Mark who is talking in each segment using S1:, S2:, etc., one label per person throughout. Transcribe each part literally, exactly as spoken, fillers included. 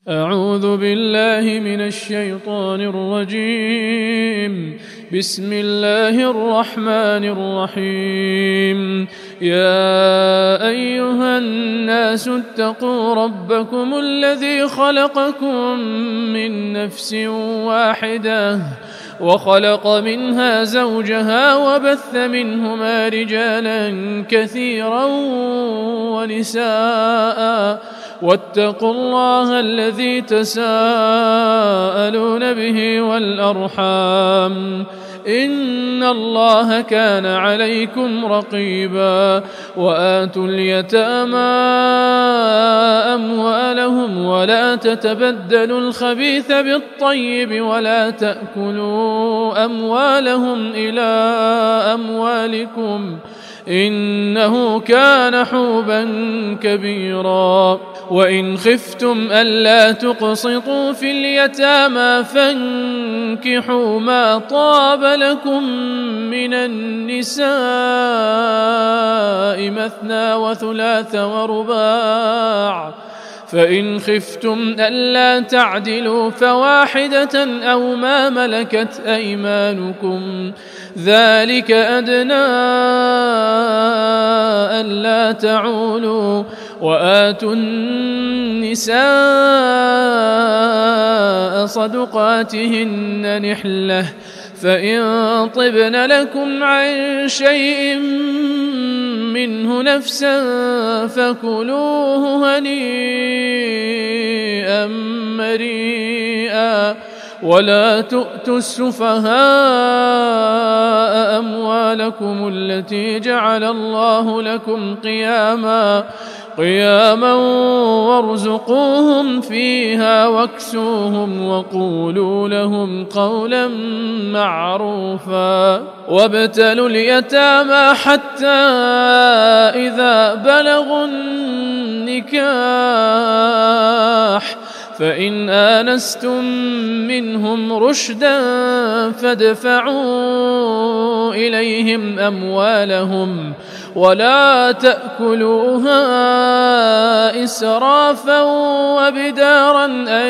S1: أعوذ بالله من الشيطان الرجيم. بسم الله الرحمن الرحيم. يا أيها الناس اتقوا ربكم الذي خلقكم من نفس واحدة وخلق منها زوجها وبث منهما رجالا كثيرا ونساء واتقوا الله الذي تساءلون به والأرحام إن الله كان عليكم رقيبا. وآتوا اليتامى أموالهم ولا تتبدلوا الخبيث بالطيب ولا تأكلوا أموالهم إلى أموالكم إنه كان حوبا كبيرا. وإن خفتم ألا تقسطوا في اليتامى فانكحوا ما طاب لكم من النساء مثنى وثلاث ورباع، فإن خفتم ألا تعدلوا فواحدة أو ما ملكت أيمانكم ذلك أدنى ألا تعولوا. وآتوا النساء صدقاتهن نحلة فإن طبن لكم عن شيء منه نفسا فكلوه هنيئا مريئا. ولا تؤتوا السفهاء أموالكم التي جعل الله لكم قياما قياما وارزقوهم فيها واكسوهم وقولوا لهم قولا معروفا. وابتلوا اليتامى حتى إذا بلغوا النكاح فإن آنستم منهم رشدا فادفعوا إليهم أموالهم ولا تأكلوها إسرافا وبدارا أن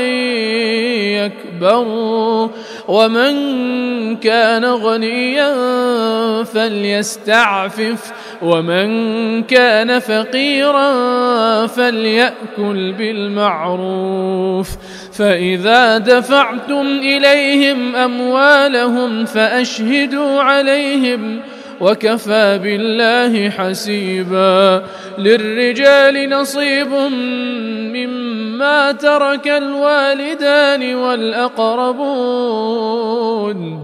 S1: يكبروا. ومن كان غنيا فليستعفف ومن كان فقيرا فليأكل بالمعروف. فإذا دفعتم إليهم أموالهم فأشهدوا عليهم وكفى بالله حسيبا. للرجال نصيب مما ترك الوالدان والأقربون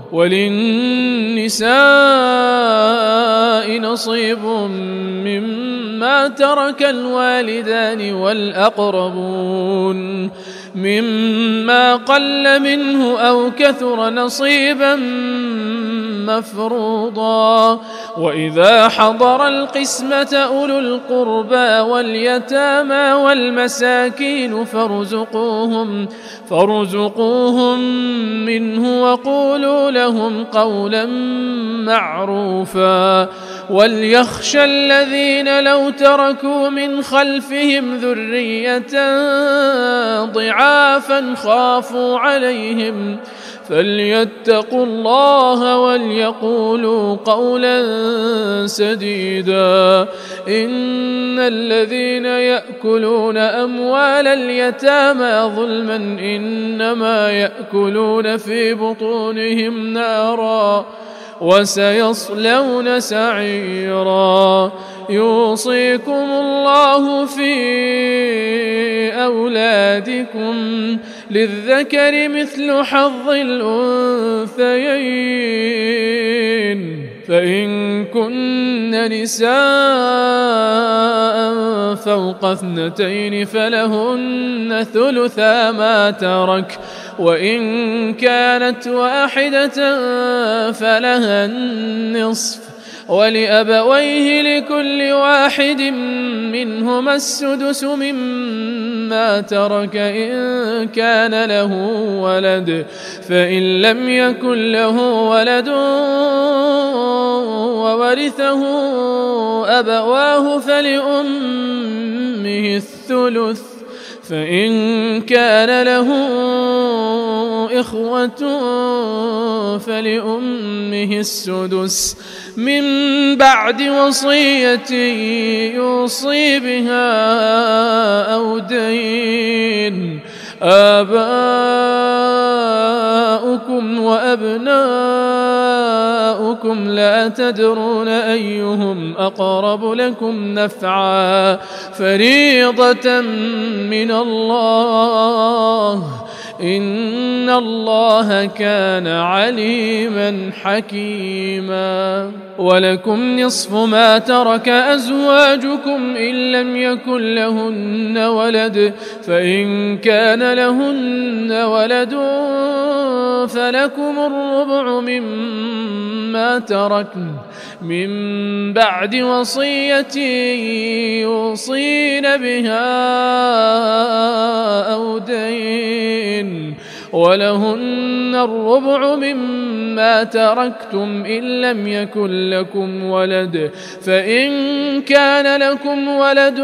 S1: وللنساء نصيب مما ترك الوالدان والأقربون مما قل منه أو كثر نصيبا مفروضا. وإذا حضر القسمة أولو القربى واليتامى والمساكين فارزقوهم فارزقوهم منه وقولوا لهم قولا معروفا. وليخشى الذين لو تركوا من خلفهم ذرية ضعافا خافوا عليهم فليتقوا الله وليقولوا قولا سديدا. إن الذين يأكلون أموال اليتامى ظلما إنما يأكلون في بطونهم نارا وسيصلون سعيرا. يوصيكم الله في أولادكم للذكر مثل حظ الأنثيين فإن كن نساء فوق اثنتين فلهن ثلثا ما ترك وإن كانت واحدة فلها النصف ولأبويه لكل واحد منهما السدس مما ترك إن كان له ولد فإن لم يكن له ولد وورثه أبواه فلأمه الثلث فإن كان له إخوة فلأمه السدس من بعد وصية يوصي بها أو دين. آباؤكم وأبناؤكم لا تدرون أيهم أقرب لكم نفعا فريضة من الله إن الله كان عليما حكيما. ولكم نصف ما ترك أزواجكم إن لم يكن لهن ولد فإن كان لهن ولد فلكم الربع مما تركن من بعد وصية يوصين بها أو دين ولهن الربع مما تركتم إن لم يكن لكم ولد فإن كان لكم ولد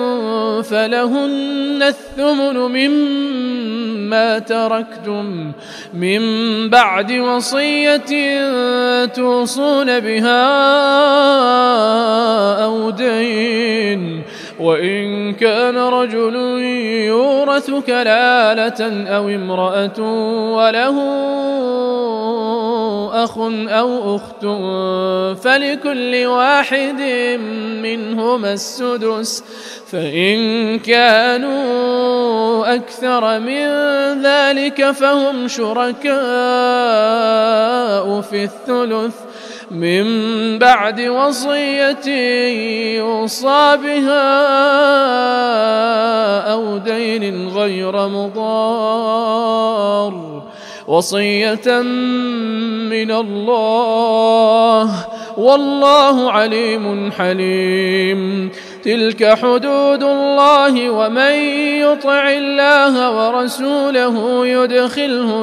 S1: فلهن الثمن مما تركتم من بعد وصية توصون بها أو دين. وإن كان رجل يورث كلالة أو امرأة وله أخ أو أخت فلكل واحد منهما السدس فإن كانوا أكثر من ذلك فهم شركاء في الثلث من بعد وصية يوصى بها أو دين غير مضار وصية من الله والله عليم حليم. تلك حدود الله ومن يطع الله ورسوله يدخله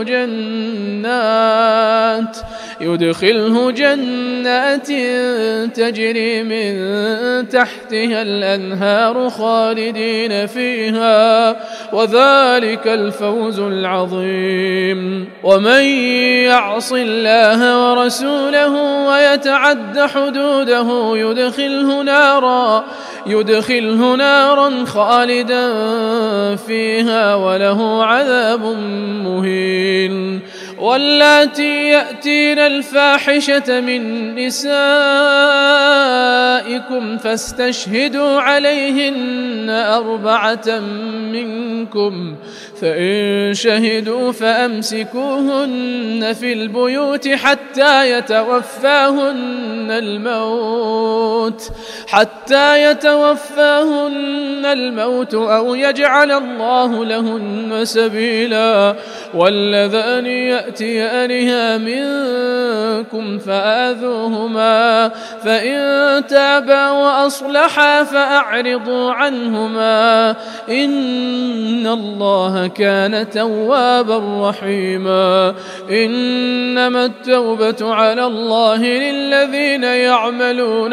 S1: جنات يدخله جنات تجري من تحتها الأنهار خالدين فيها وذلك الفوز العظيم. ومن يعص الله ورسوله ويتعد حدوده يدخله نارا يدخله نارا خالدا فيها وله عذاب مهين. واللاتي يأتين الفاحشة من نسائكم فاستشهدوا عليهن أربعة منكم فإن شهدوا فأمسكوهن في البيوت حتى يتوفاهن الموت حتى يتوفاهن الموت أو يجعل الله لهن سبيلا. واللذان يأتيانها منكم فآذوهما فإن تابا وأصلحا فأعرضوا عنهما إن الله كان توابا رحيما. إنما التوبة على الله للذين يعملون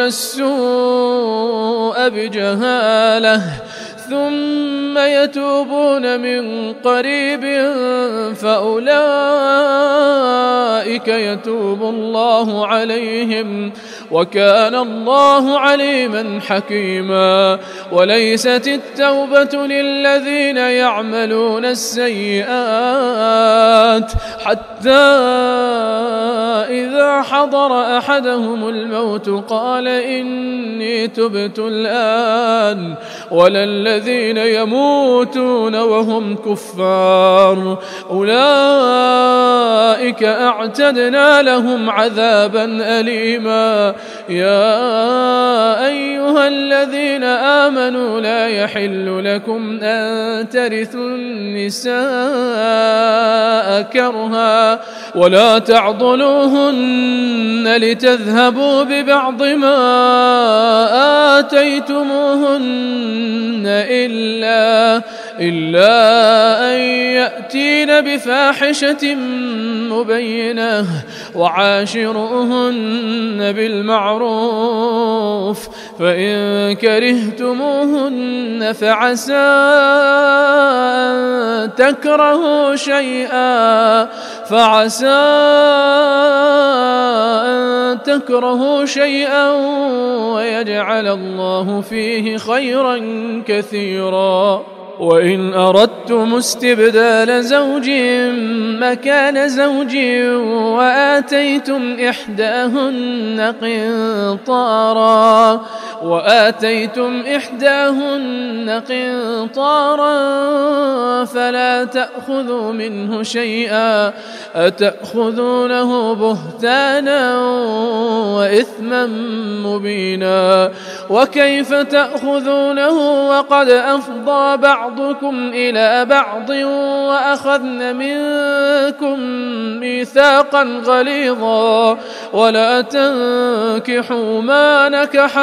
S1: السوء بجهالة ثم يتوبون من قريب فأولئك يتوب الله عليهم وكان الله عليما حكيما. وليست التوبة للذين يعملون السيئات حتى إذا حضر أحدهم الموت قال إني تبت الآن ولا الذين يموتون وهم كفار أولئك أعتدنا لهم عذابا أليما. يا أيها الذين آمنوا لا يحل لكم أن ترثوا النساء كرها ولا تعضلوهن لتذهبوا ببعض ما آتيتموهن إلا, إلا أن يأتين بفاحشة مبينة وعاشروهن بالمعروف فإن كرهتموهن فعسى أن تكرهوا شيئا فعسى أن تكرهوا شيئا ويجعل الله فيه خيرا كثيرا. وإن أردتم استبدال زوج مكان زوج وآتيتم إحداهن قنطارا وآتيتم إحداهن قنطارا فلا تأخذوا منه شيئا أتأخذونه بهتانا وإثما مبينا وكيف تأخذونه وقد أفضى بعضكم إلى بعض وأخذن منكم ميثاقا غليظا ولا تنكحوا ما نكح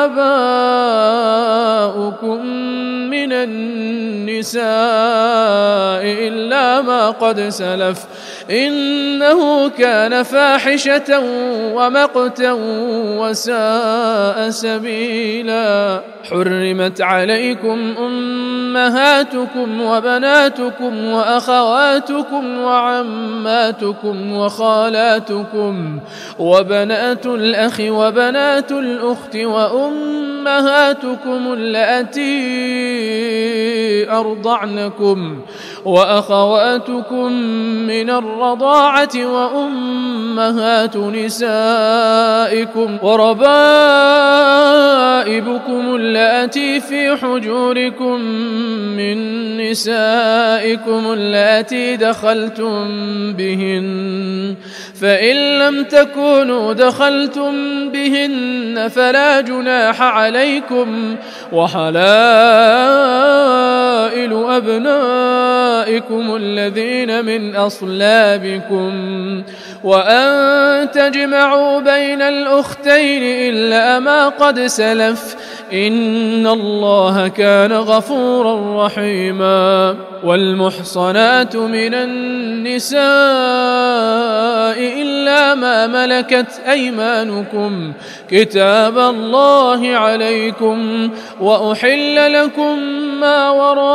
S1: آباؤكم من النساء إلا ما قد سلف إنه كان فاحشة ومقتا وساء سبيلا. حرمت عليكم أمهاتكم وبناتكم وأخواتكم وعماتكم وخالاتكم وبنات الأخ وبنات الأخت وأمهاتكم اللاتي أرضعنكم وأخواتكم من الرضاعة وأمهات نسائكم وربائبكم اللاتي في حجوركم من نسائكم اللاتي دخلتم بهن فإن لم تكونوا دخلتم بهن فلا جناح عليكم وحلائل أبنائكم الذين من أصلابكم وأن تجمعوا بين الأختين إلا ما قد سلف إن الله كان غفورا رحيما. والمحصنات من النساء إلا ما ملكت أيمانكم كتاب الله عليكم وأحل لكم ما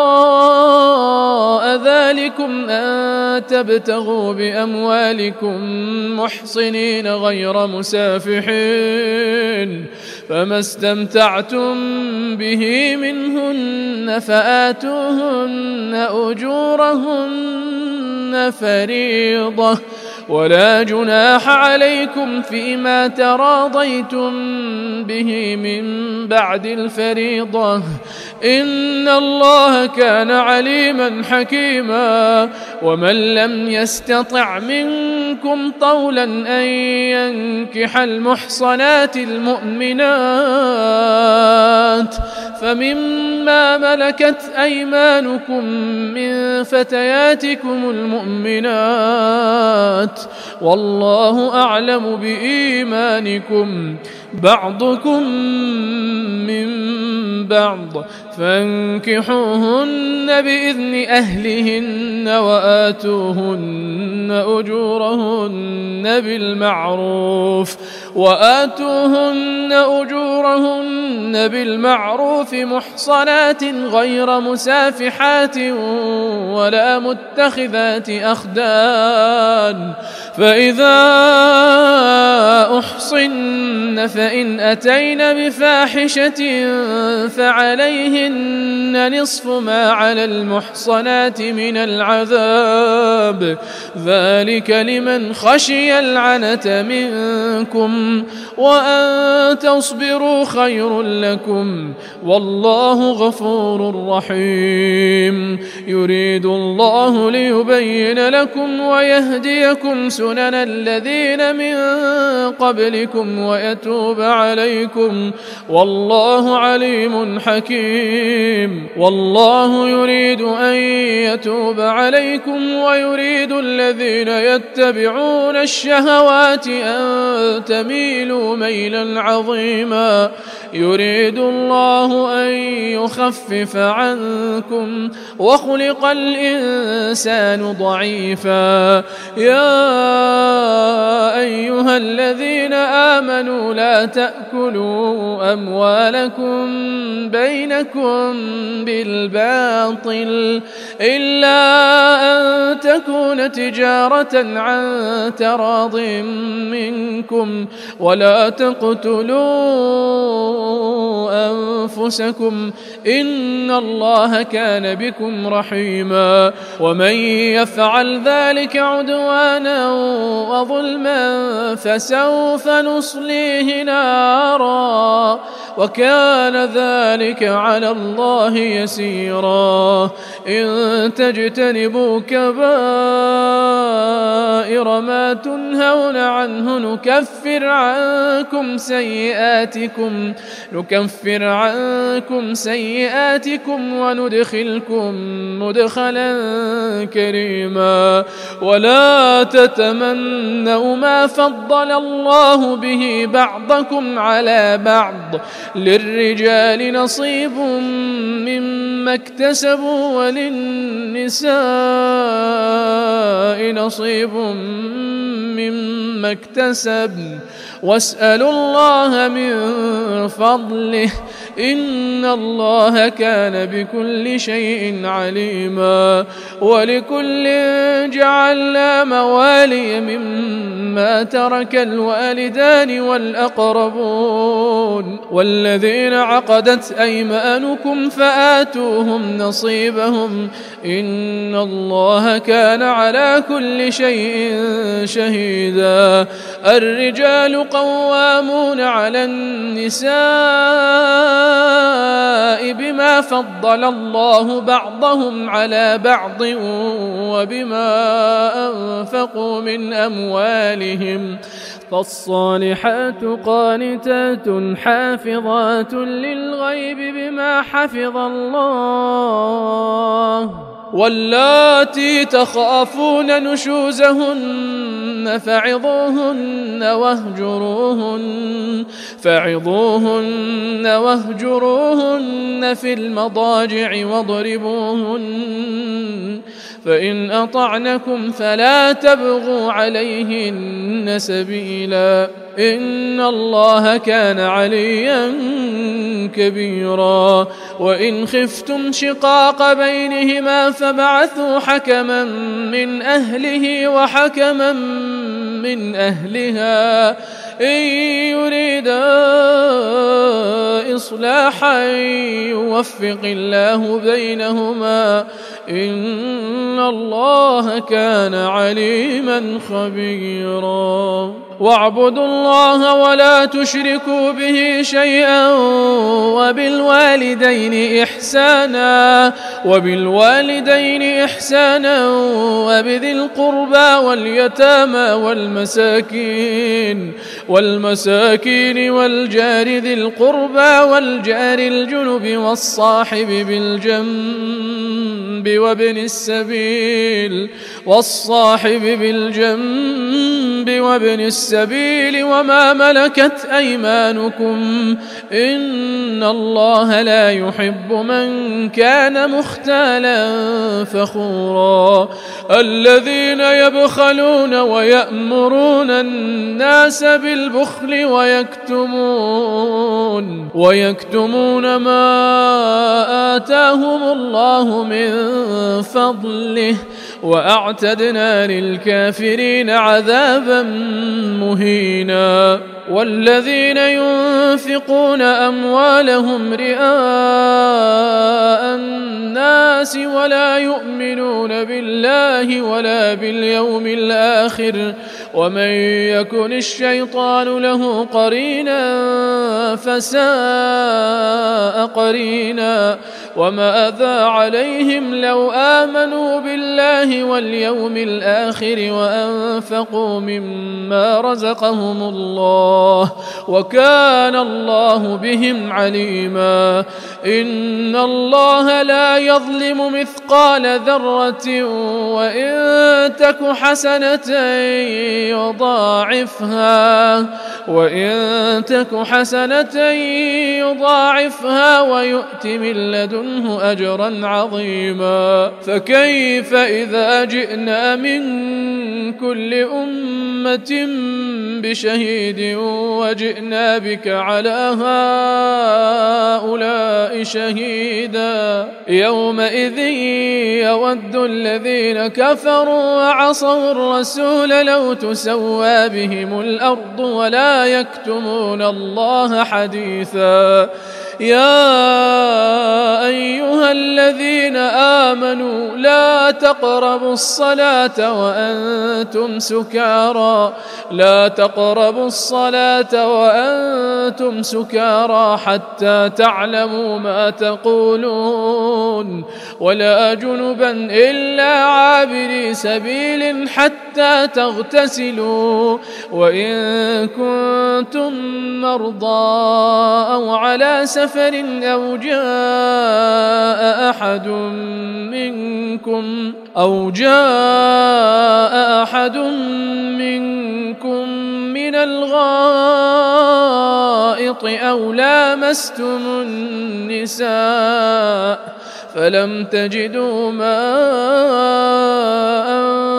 S1: وراء ذلكم أن تبتغوا بأموالكم محصنين غير مسافحين فما استمتعتم به منهن فآتوهن أجورهن فريضة ولا جناح عليكم فيما تراضيتم به من بعد الفريضة إن الله كان عليما حكيما. ومن لم يستطع منكم طولا أن ينكح المحصنات المؤمنات فمما ملكت أيمانكم من فتياتكم المؤمنات والله أعلم بإيمانكم بعضكم من بعض فانكحوهن بإذن أهلهن وآتوهن أجورهن بالمعروف وآتوهن أجورهن بالمعروف محصنات غير مسافحات ولا متخذات أخدان فإذا أحصن فإن أتين بفاحشة فعليهن نصف ما على المحصنات من العذاب ذلك لمن خشي العنة منكم وأن تصبروا خير لكم والله غفور رحيم. يريد الله ليبين لكم ويهديكم سنن الذين من قبلكم ويتوب عليكم والله عليم حكيم. عليم. والله يريد أن يتوب عليكم ويريد الذين يتبعون الشهوات أن تميلوا ميلا عظيما. يريد الله أن يخفف عنكم وخلق الإنسان ضعيفا. يا أيها الذين آمنوا لا تأكلوا أموالكم بينكم بالباطل إلا أن تكون تجارة عن تراض منكم ولا تقتلوا أنفسكم إن الله كان بكم رحيما. ومن يفعل ذلك عدوانا وظلما فسوف نصليه نارا وكان ذلك على الله يسيرا. إن تجتنبوا كبائر ما تنهون عنه نكفر عنكم سيئاتكم نكفر عنكم سيئاتكم وندخلكم مدخلا كريما. ولا تتمنوا ما فضل الله به بعضكم على بعض للرجال نصيب مما اكتسبوا وللنساء نصيب مما اكتسبن واسألوا الله من فضله إن الله كان بكل شيء عليما. ولكل جعلنا موالي مما ترك الوالدان والأقربون والذين عقدت أيمانكم فآتوهم نصيبهم إن الله كان على كل شيء شهيدا. الرجال قوامون على النساء بما فضل الله بعضهم على بعض وبما أنفقوا من أموالهم فالصالحات قانتات حافظات للغيب بما حفظ الله. واللاتي تخافون نشوزهن فعظوهن واهجروهن فعظوهن واهجروهن في المضاجع واضربوهن فإن أطعنكم فلا تبغوا عليهن سبيلا إن الله كان عليا كبيرا. وإن خفتم شقاق بينهما فبعثوا حكما من أهله وحكما من أهلها إن يريدا إصلاحا يوفق الله بينهما إن الله كان عليما خبيرا. واعبدوا الله ولا تشركوا به شيئا وبالوالدين إحسانا وبالوالدين إحسانا وبذي القربى واليتامى والمساكين والمساكين والجار ذي القربى والجار الجنب والصاحب بالجنب وابن السبيل والصاحب بالجنب وابن السبيل وما ملكت أيمانكم إن الله لا يحب من كان مختالا فخورا. الذين يبخلون ويأمرون الناس بالبخل ويكتمون ويكتمون ما آتاهم الله من فضله وأعتدنا للكافرين عذابا مهينا. والذين ينفقون أموالهم رئاء الناس ولا يؤمنون بالله ولا باليوم الآخر ومن يكن الشيطان له قرينا فساء قرينا. وماذا عليهم لو آمنوا بالله واليوم الآخر وأنفقوا مما رزقهم الله وكان الله بهم عليما إن الله لا يظلم مثقال ذرة وإن تك حسنة يضاعفها وإن تك حسنة يضاعفها ويؤت من لدنه أجرا عظيما فكيف إذا جئنا من كل أمة بشهيد وجئنا بك على هؤلاء شهيدا يومئذ يود الذين كفروا وعصوا الرسول لو تسوى بهم الأرض ولا يكتمون الله حديثا يا أيها الذين آمنوا لا تقربوا الصلاة وأنتم سكارى لا تقربوا الصلاة وأنتم سكارى حتى تعلموا ما تقولون ولا جنبا إلا عابري سبيل حتى تغتسلوا وإن كنتم مرضى أو على سفر أو جاء أحد منكم أو جاء أحد منكم من الغائط أو لامستم النساء فلم تجدوا ماء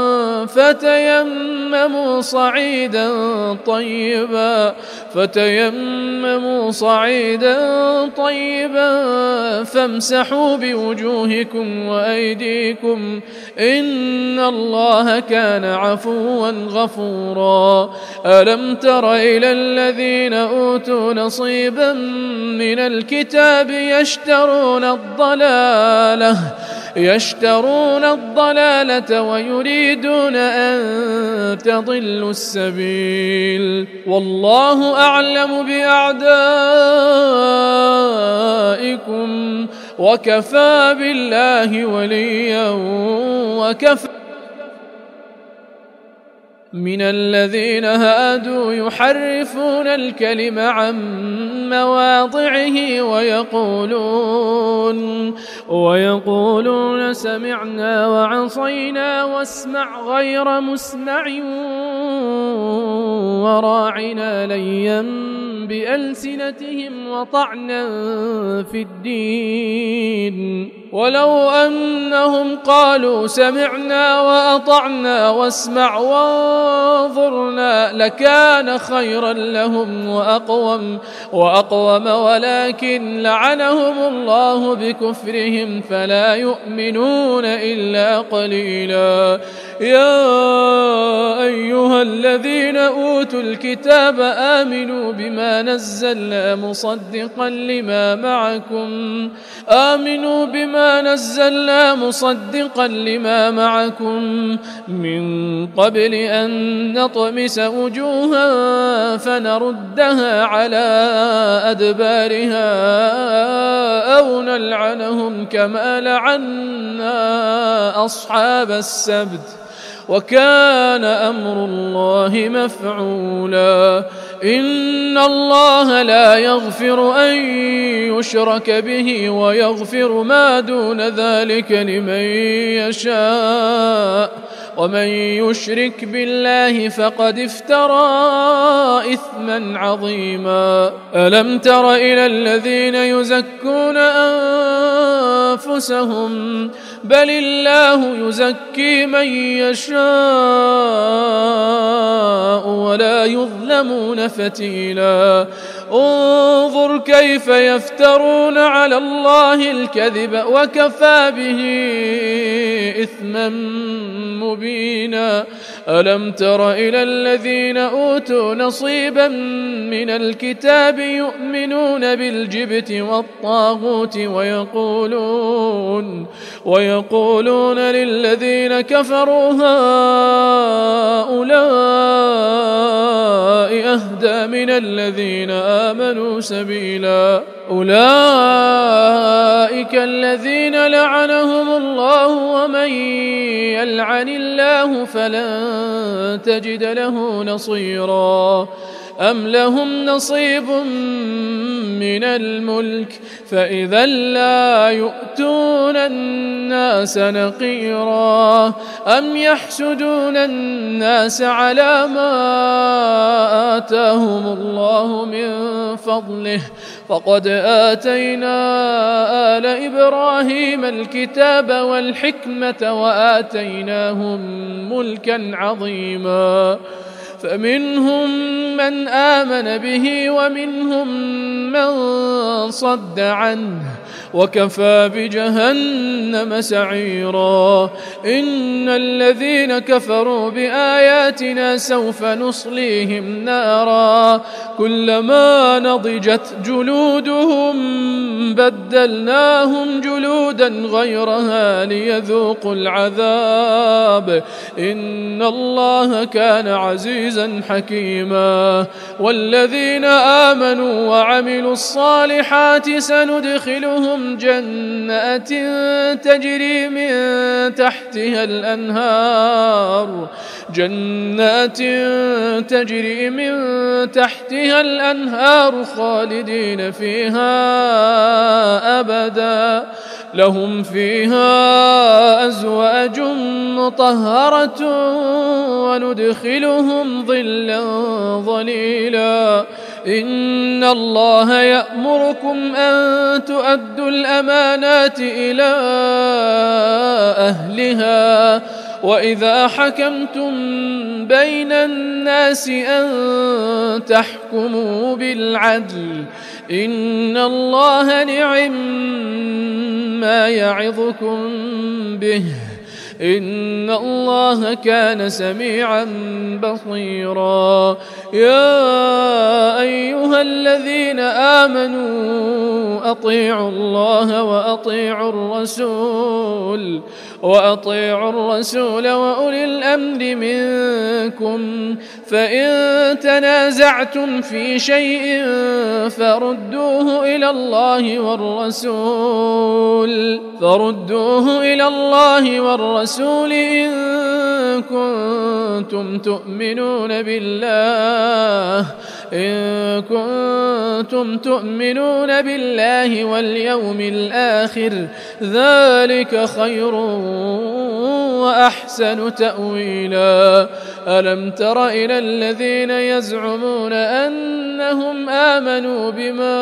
S1: فتيمموا صعيدا طيبا فتيمموا صعيدا طيبا فامسحوا بوجوهكم وأيديكم إن الله كان عفوا غفورا ألم تر إلى الذين أوتوا نصيبا من الكتاب يشترون الضلالة يشترون الضلالة ويريدون أن تضلوا السبيل والله أعلم بأعدائكم وكفى بالله وليا وكفى من الذين هادوا يحرفون الكلم عن مواضعه ويقولون ويقولون سمعنا وعصينا واسمع غير مسمع وراعنا ليا بألسنتهم وطعنا في الدين ولو أنهم قالوا سمعنا وأطعنا واسمع وانظرنا لكان خيرا لهم وأقوم وأقوم ولكن لعنهم الله بكفرهم فلا يؤمنون إلا قليلا يا أيها الذين أوتوا الكتاب آمنوا بما نزلنا مصدقا لما معكم آمنوا بما نزلنا مصدقا لما معكم من قبل أن نطمس وجوها فنردها على أدبارها أو نلعنهم كما لعنا أصحاب السبت وكان أمر الله مفعولا إن الله لا يغفر أن يشرك به ويغفر ما دون ذلك لمن يشاء ومن يشرك بالله فقد افترى إثما عظيما ألم تر إلى الذين يزكون أنفسهم بل الله يزكي من يشاء ولا يظلمون فتيلا انظر كيف يفترون على الله الكذب وكفى به إثما مبينا ألم تر إلى الذين أوتوا نصيبا من الكتاب يؤمنون بالجبت والطاغوت ويقولون ويقولون للذين كفروا هؤلاء أهدى من الذين آمنوا سبيلا. أولئك الذين لعنهم الله ومن يلعن الله فلن تجد له نصيرا. أم لهم نصيب من الملك فإذا لا يؤتون الناس نقيرا. أم يحسدون الناس على ما آتاهم الله من فضله فقد آتينا آل إبراهيم الكتاب والحكمة وآتيناهم ملكا عظيما. فمنهم من آمن به ومنهم من صد عنه وكفى بجهنم سعيرا. إن الذين كفروا بآياتنا سوف نصليهم نارا كلما نضجت جلودهم بدلناهم جلودا غيرها ليذوقوا العذاب إن الله كان عزيزا حكيما. والذين آمنوا وعملوا الصالحات سندخلهم جنات تجري من تحتها الأنهار جنات تجري من تحتها الأنهار خالدين فيها أبدا لهم فيها أزواج مطهرة وندخلهم ظلا ظليلا. إن الله يأمركم أن تؤدوا الأمانات إلى أهلها وإذا حكمتم بين الناس أن تحكموا بالعدل إن الله نعم ما يعظكم به إن الله كان سميعا بصيرا. يا أيها الذين آمنوا أطيعوا الله وأطيعوا الرسول وأطيعوا الرسول وأولي الأمر منكم فإن تنازعتم في شيء فردوه إلى الله والرسول فردوه إلى الله والرسول إن كنتم تؤمنون بالله إن كنتم تؤمنون بالله واليوم الآخر ذلك خير وأحسن تأويلا. ألم تر إلى الذين يزعمون أنهم آمنوا بما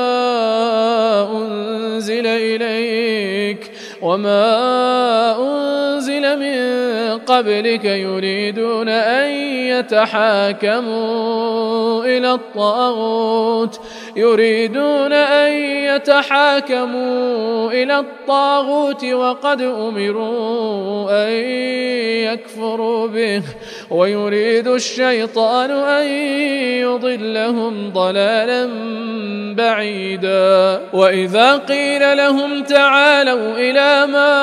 S1: أنزل إليك وما أنزل من قبلك يريدون أن يتحاكموا إلى الطاغوت يريدون أن يتحاكموا إلى الطاغوت وقد أمروا أن يكفروا به ويريد الشيطان أن يضلهم ضلالا بعيدا. وإذا قيل لهم تعالوا إلى ما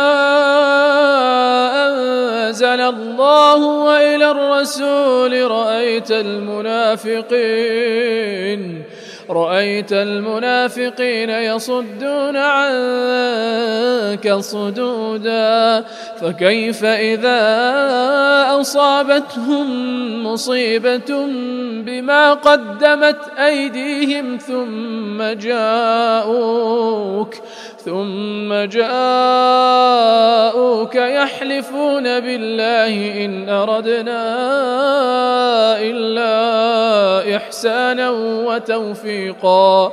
S1: أنزل الله وإلى الرسول رأيت المنافقين رأيت المنافقين يصدون عنك صدودا. فكيف إذا أصابتهم مصيبة بما قدمت أيديهم ثم جاءوك ثم جاءوك يحلفون بالله إن أردنا إلا إحسانا وتوفيقا.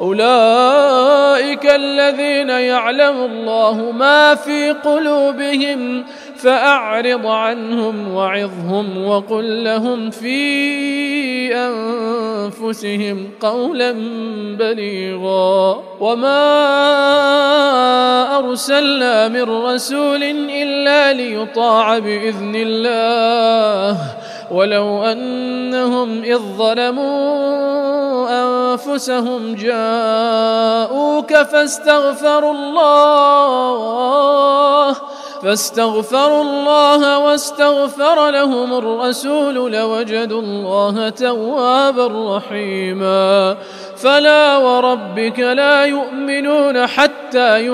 S1: أولئك الذين يعلم الله ما في قلوبهم فأعرض عنهم وعظهم وقل لهم في أنفسهم قولا بليغا. وما أرسلنا من رسول إلا ليطاع بإذن الله ولو أنهم إذ ظلموا أنفسهم جاءوك فاستغفروا الله فاستغفروا الله واستغفر لهم الرسول لوجدوا الله توابا رحيما. فلا وربك لا يؤمنون حتى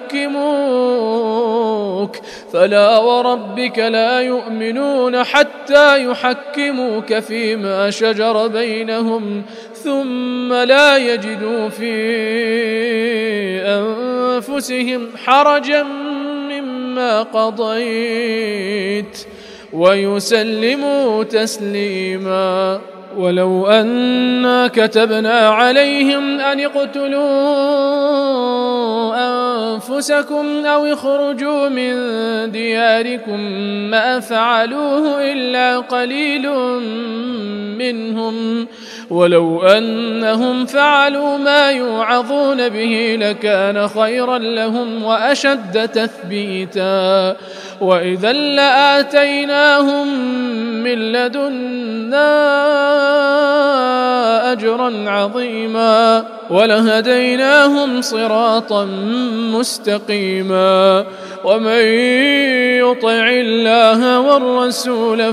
S1: يحكموك فلا وربك لا يؤمنون حتى يحكموك فيما شجر بينهم ثم لا يجدوا في أنفسهم حرجا مما قضيت ويسلموا تسليما. ولو أنا كتبنا عليهم أن اقتلوا أنفسكم أو اخرجوا من دياركم ما فعلوه إلا قليل منهم ولو أنهم فعلوا ما يوعظون به لكان خيرا لهم وأشد تثبيتا وإذا لآتيناهم من لدنا أجرا عظيما ولهديناهم صراطا مستقيما. ومن يطع الله والرسول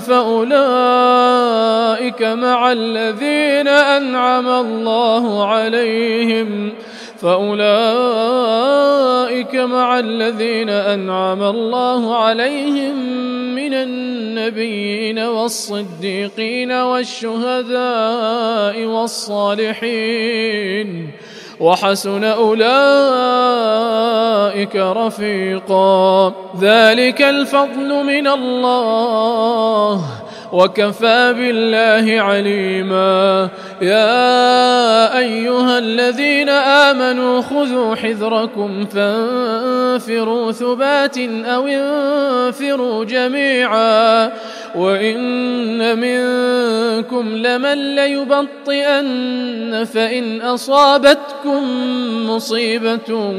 S1: فأولئك مع الذين أنعم الله عليهم فأولئك مع الذين أنعم الله عليهم من النبيين والصديقين والشهداء والصالحين وحسن أولئك رفيقا. ذلك الفضل من الله وكفى بالله عليما. يا أيها الذين آمنوا خذوا حذركم فانفروا ثبات أو انفروا جميعا وإن منكم لمن ليبطئن فإن أصابتكم مصيبة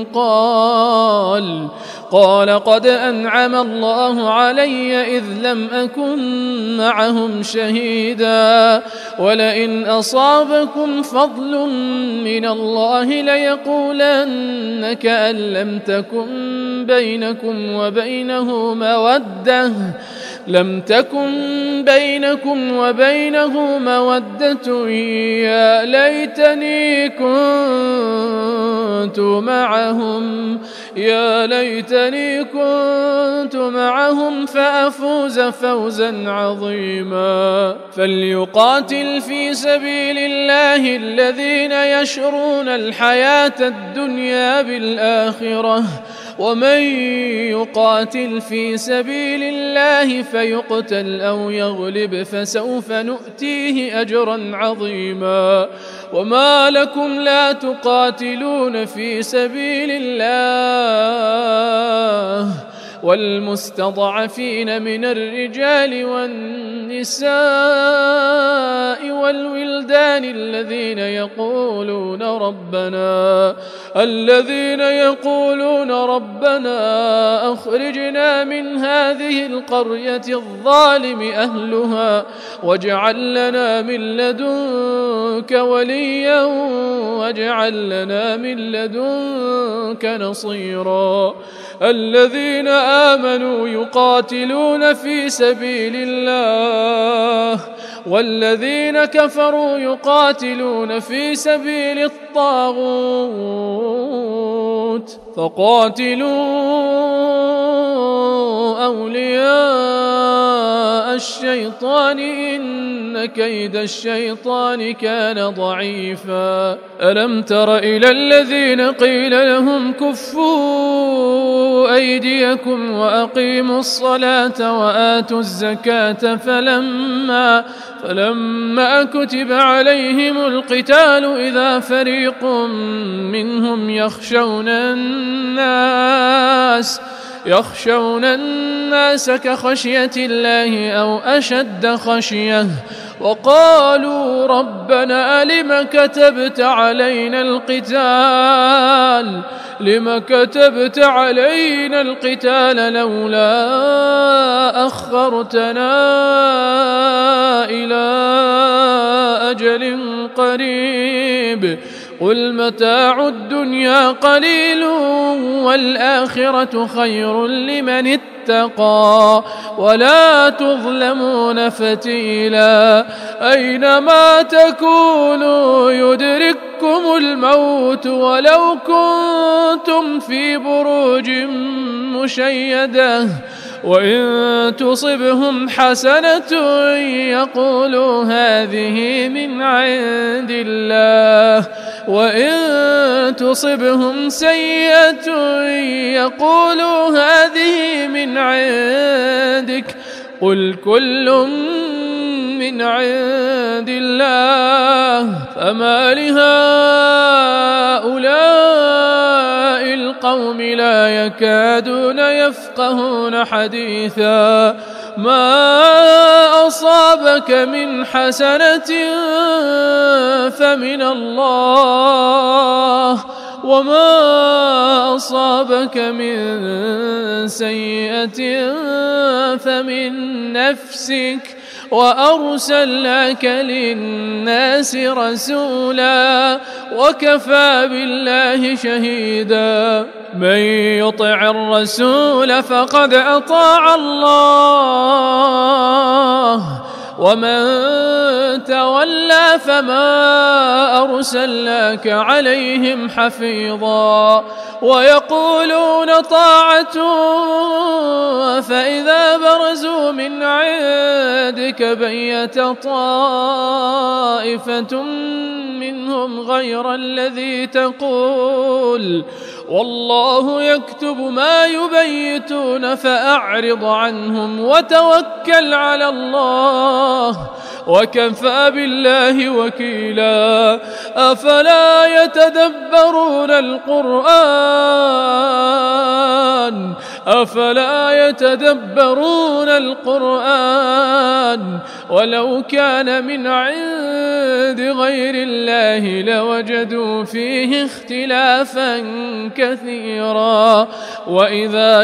S1: قال قال قد أنعم الله علي إذ لم أكن معهم شهيدا ولئن أصابكم فضل من الله ليقولن كأن لم تكن بينكم وبينه مودة لم تكن بينكم وبينه مودة يا ليتني كنت معهم يا ليتني كنت معهم فأفوز فوزا عظيما. فليقاتل في سبيل الله الذين يشرون الحياة الدنيا بالآخرة ومن يقاتل في سبيل الله فيقتل أو يغلب فسوف نؤتيه أجرا عظيما. وما لكم لا تقاتلون في سبيل الله والمستضعفين من الرجال والنساء والولدان الذين يقولون ربنا الذين يقولون ربنا أخرجنا من هذه القرية الظالم أهلها واجعل لنا من لدنك وليا واجعل لنا من لدنك نصيرا. الذين آمنوا يقاتلون في سبيل الله والذين كفروا يقاتلون في سبيل الطاغوت فقاتلوا أولياء الشيطان إن كيد الشيطان كان ضعيفا. ألم تر إلى الذين قيل لهم كفوا أيديكم وأقيموا الصلاة وآتوا الزكاة فلما فلما كتب عليهم القتال إذا فريق منهم يخشون الناس يخشون الناس كخشية الله أو أشد خشية وقالوا ربنا لم كتبت علينا القتال لم كتبت علينا القتال لولا أخرتنا إلى أجل قريب قل متاع الدنيا قليل والآخرة خير لمن اتقى ولا تظلمون فتيلا أينما تكونوا يدرككم الموت ولو كنتم في بروج مشيدة وإن تصبهم حسنة يقولوا هذه من عند الله وإن تصبهم سيئة يقولوا هذه من عندك قل كل من عند الله فما لهؤلاء القوم لا يكادون يفقهون حديثا ما أصابك من حسنة فمن الله وما أصابك من سيئة فمن نفسك وأرسلناك للناس رسولا وكفى بالله شهيدا من يطع الرسول فقد أطاع الله ومن تولى فما أرسلناك عليهم حفيظا ويقولون طاعة فإذا برزوا من عندك بيت طائفة منهم غير الذي تقول والله يكتب ما يبيتون فأعرض عنهم وتوكل على الله وكفى بالله وكيلا أفلا يتدبرون القرآن أفلا يتدبرون القرآن ولو كان من عند غير الله لوجدوا فيه اختلافا كثيرا وإذا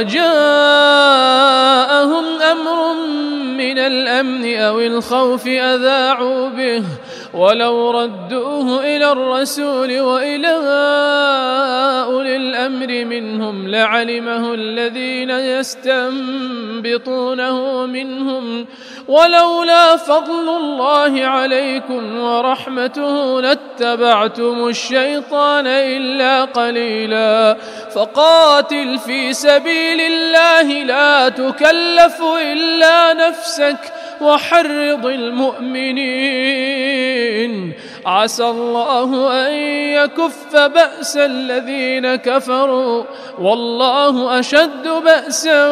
S1: جاءهم أمر من الأمن أو الخوف أذاعوا به ولو ردوه إلى الرسول وإلى أولي الأمر منهم لعلمه الذين يستنبطونه منهم ولولا فضل الله عليكم ورحمته لاتبعتم الشيطان إلا قليلا فقاتل في سبيل الله لا تكلف إلا نفسك وحرض المؤمنين عسى الله أن يكف بأس الذين كفروا والله أشد بأسا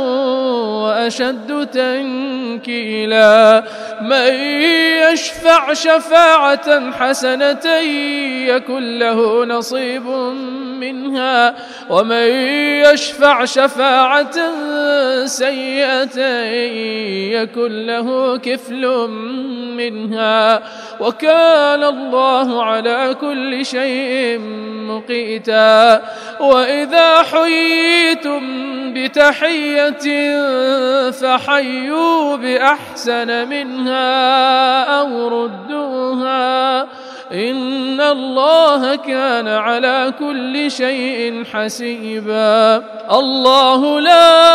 S1: وأشد تنكيلا من يشفع شفاعة حسنة يكن له نصيب منها ومن يشفع شفاعة سيئة يكن له كفل منها وكان الله على كل شيء مقيتا وإذا حييتم بتحية فحيوا بأحسن منها أو ردوها إن الله كان على كل شيء حسيبا الله لا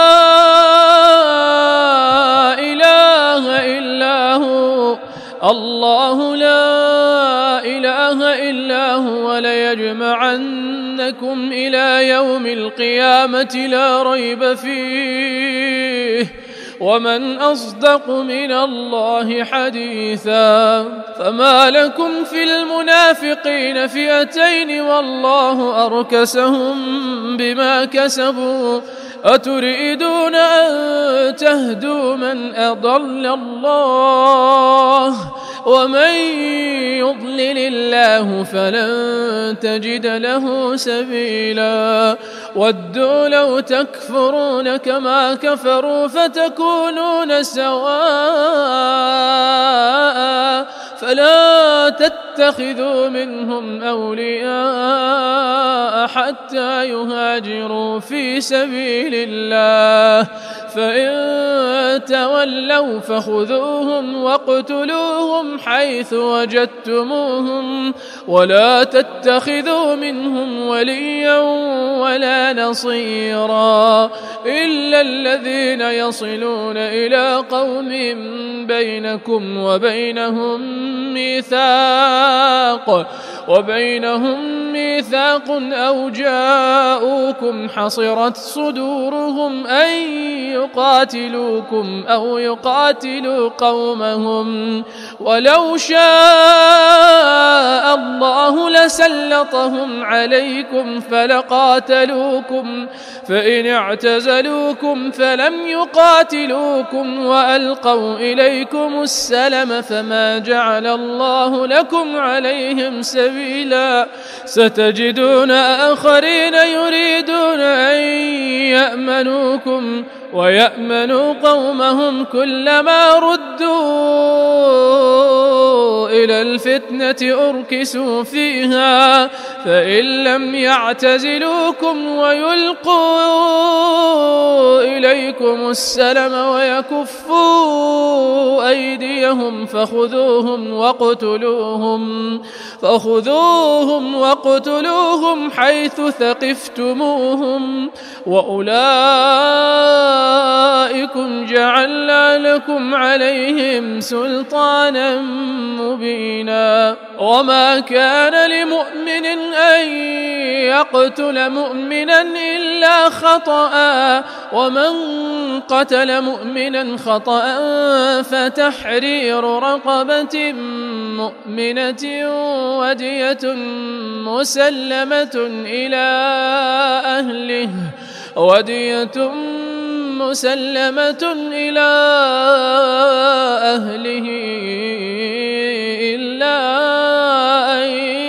S1: إله إلا هو الله لا إله إلا هو ليجمعنكم إلى يوم القيامة لا ريب فيه ومن أصدق من الله حديثا فما لكم في المنافقين فئتين والله أركسهم بما كسبوا أتريدون أن تهدوا من أضل الله ومن يضلل الله فلن تجد له سبيلا ودوا لو تكفرون كما كفروا فتكونون سواء فلا تتبعوا تتخذوا منهم أولياء حتى يهاجروا في سبيل الله فإن تولوا فخذوهم واقتلوهم حيث وجدتموهم ولا تتخذوا منهم وليا ولا نصيرا إلا الذين يصلون إلى قوم بينكم وبينهم ميثاق وبينهم ميثاق أو جاءوكم حصرت صدورهم أن يقاتلوكم أو يقاتلوا قومهم ولو شاء الله لسلطهم عليكم فلقاتلوكم فإن اعتزلوكم فلم يقاتلوكم وألقوا إليكم السلم فما جعل الله لكم عليهم سبيلا ستجدون آخرين يريدون أن يأمنوكم ويأمنوا قومهم كلما ردوا إلى الفتنة أركسوا فيها فإن لم يعتزلوكم ويلقوا إليكم السلم ويكفوا أيديهم فخذوهم واقتلوهم فخذوهم واقتلوهم حيث ثقفتموهم وأولئكم جعلنا لكم عليهم سلطانا مبينا وما كان لمؤمن أن يقتل مؤمنا إلا خطأ ومن قتل مؤمنا خطأ فتحرير رقبة مؤمنة ودية مسلمة إلى أهله ودية مسلمة إلى أهله إلا أن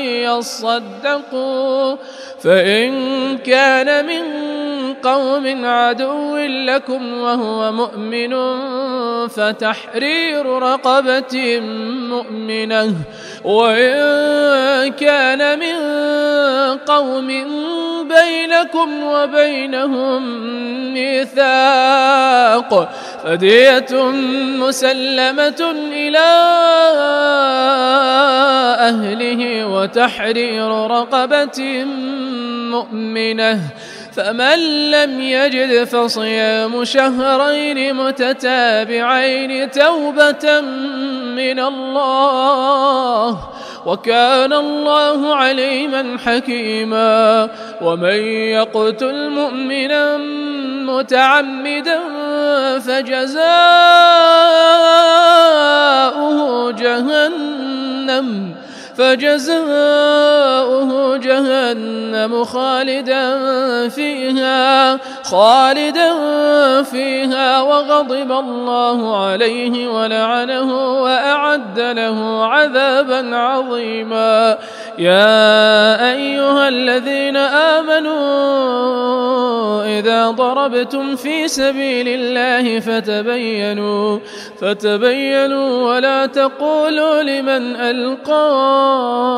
S1: يصدقوا فإن كان من قوم عدو لكم وهو مؤمن فتحرير رقبة مؤمنة وإن كان من قوم بينكم وبينهم ميثاق فدية مسلمة إلى أهله وتحرير رقبة مؤمنة فمن لم يجد فصيام شهرين متتابعين توبة من الله وكان الله عليما حكيما ومن يقتل مؤمنا متعمدا فجزاؤه جهنم فجزاؤه جهنم خالدا فيها خالدا فيها وغضب الله عليه ولعنه وأعد له عذابا عظيما يا أيها الذين آمنوا إذا ضربتم في سبيل الله فتبينوا فتبينوا ولا تقولوا لمن ألقى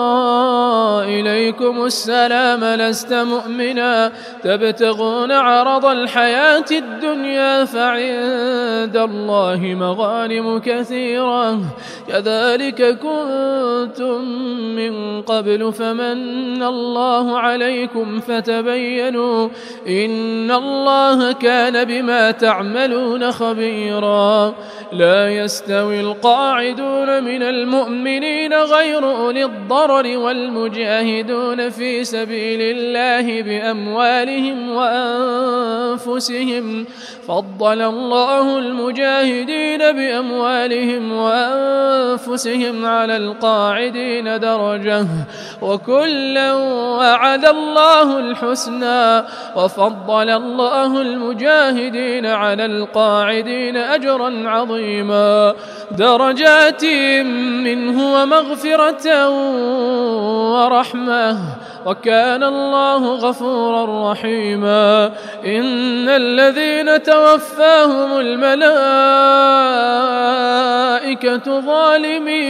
S1: إليكم السلام لست مؤمنا تبتغون عرض الحياة الدنيا فعند الله مغانم كثيرة كذلك كنتم من قبل فمن الله عليكم فتبينوا إن الله كان بما تعملون خبيرا لا يستوي القاعدون من المؤمنين غير أولي الضرر والمجاهدون في سبيل الله بأموالهم وأنفسهم فضل الله المجاهدين بأموالهم وأنفسهم على القاعدين درجة وكلا وعد الله الحسنى وفضل الله المجاهدين على القاعدين أجرا عظيما درجات منه ومغفرة ورحمة وكان الله غفورا رحيما إن الذين توفاهم الملائكة الملائكة ظالمي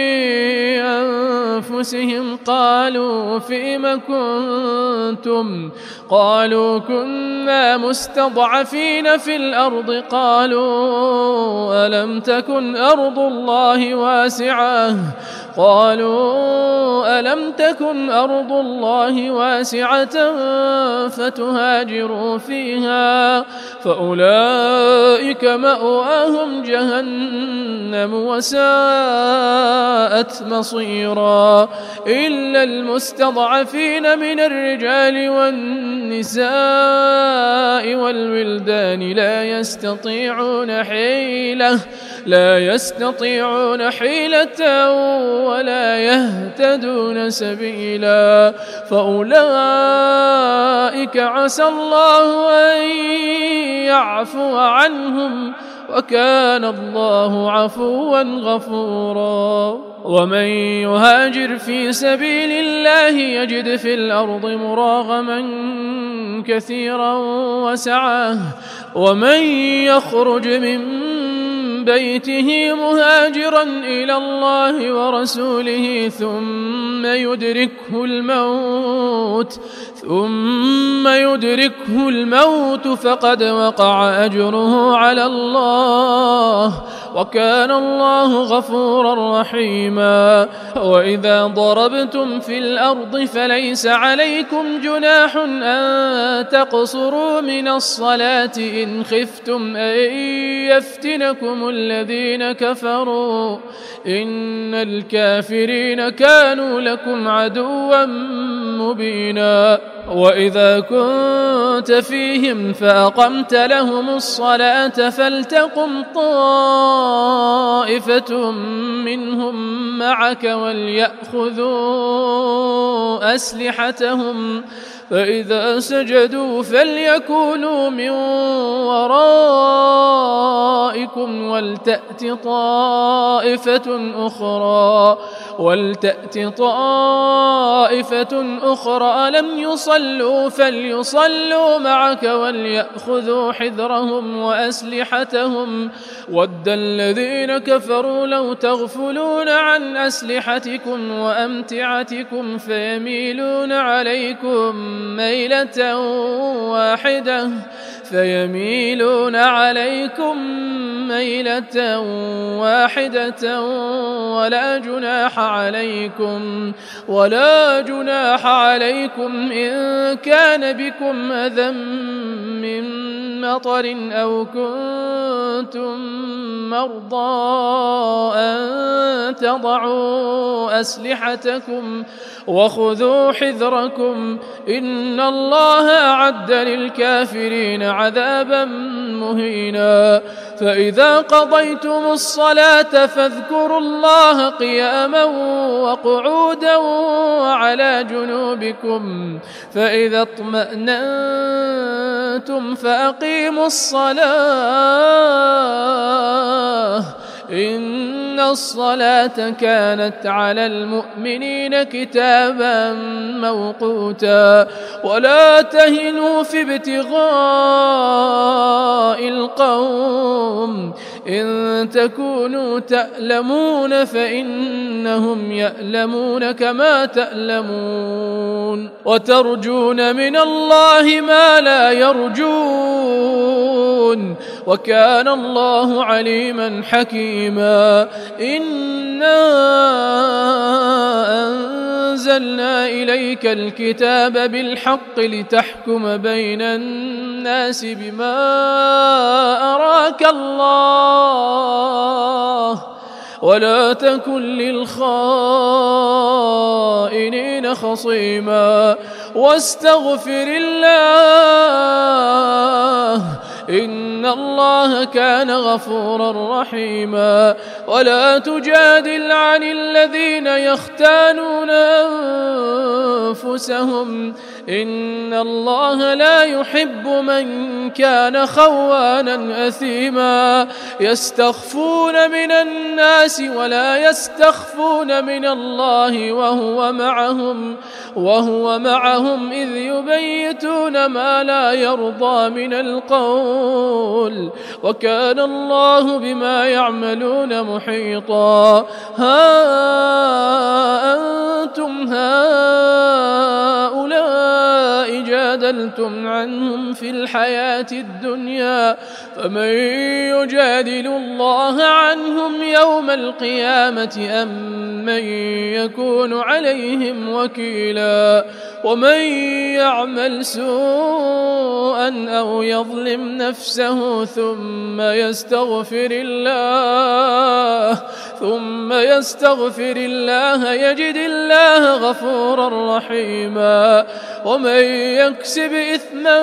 S1: أنفسهم قالوا فيم كنتم قالوا كنا مستضعفين في الأرض قالوا ألم تكن أرض الله واسعة قالوا ألم تكن أرض الله واسعة فتهاجروا فيها فأولئك مأواهم جهنم وساءت مصيرا إلا المستضعفين من الرجال والنساء والولدان لا يستطيعون حيلة لا يستطيعون حيلة ولا يهتدون سبيلا فأولئك عسى الله أن يعفو عنهم وكان الله عفوا غفورا ومن يهاجر في سبيل الله يجد في الأرض مراغما كثيرا وسعة ومن يخرج من بيته مهاجرا إلى الله ورسوله ثم يدركه الموت ثم يدركه الموت فقد وقع أجره على الله وكان الله غفورا رحيما وإذا ضربتم في الأرض فليس عليكم جناح أن تقصروا من الصلاة إن خفتم أن يفتنكم الذين كفروا إن الكافرين كانوا لكم عدوا مبينا وإذا كنت فيهم فأقمت لهم الصلاة فلتقم طائفة منهم معك وليأخذوا أسلحتهم فإذا سجدوا فليكونوا من ورائكم ولتأت طائفة أخرى ولتأت طائفة أخرى لم يصلوا فليصلوا معك وليأخذوا حذرهم وأسلحتهم ود الذين كفروا لو تغفلون عن أسلحتكم وأمتعتكم فيميلون عليكم ميلة واحدة فيميلون عليكم ميلة واحدة ولا جناح عليكم ولا جناح عليكم إن كان بكم أذى من مطر أو كنتم مرضى أن تضعوا أسلحتكم وخذوا حذركم إن الله أعد للكافرين عذابا مهينا فإذا قضيتم الصلاة فاذكروا الله قياما وقعودا وعلى جنوبكم فإذا اطمأننتم فأقيموا الصلاة إن الصلاة كانت على المؤمنين كتابا موقوتا ولا تهنوا في ابتغاء القوم إن تكونوا تألمون فإنهم يألمون كما تألمون وترجون من الله ما لا يرجون وكان الله عليما حكيما إنا أنزلنا إليك الكتاب بالحق لتحكم بين الناس بما أراك الله ولا تكن للخائنين خصيما واستغفر الله إن الله كان غفورا رحيما ولا تجادل عن الذين يختانون أنفسهم إن الله لا يحب من كان خوانا أثيما يستخفون من الناس ولا يستخفون من الله وهو معهم وهو معهم إذ يبيتون ما لا يرضى من القول وكان الله بما يعملون محيطا ها أنتم هؤلاء جادلتم عنهم في الحياة الدنيا فمن يجادل الله عنهم يوم القيامة أم من يكون عليهم وكيلا ومن يعمل سوءا أو يظلم نفسه ثم يستغفر الله ثم يستغفر الله يجد الله غفورا رحيما ومن يكسب إثما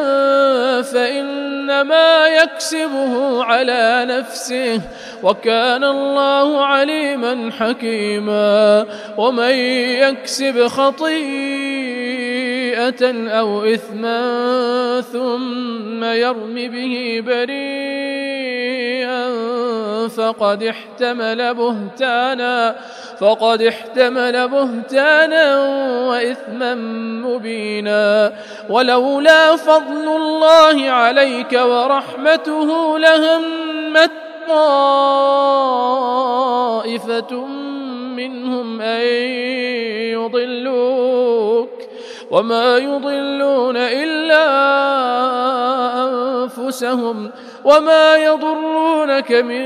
S1: فإنما يكسبه على نفسه وكان الله عليما حكيما ومن يكسب خطيئة أو إثما ثم يرم به بريئا فقد احتمل بهتانا فقد احتمل بهتانا وإثما مبينا ولولا فضل الله عليك ورحمته لهمت طائفة منهم أن يضلوك وما يضلون إلا أنفسهم وما يضرونك من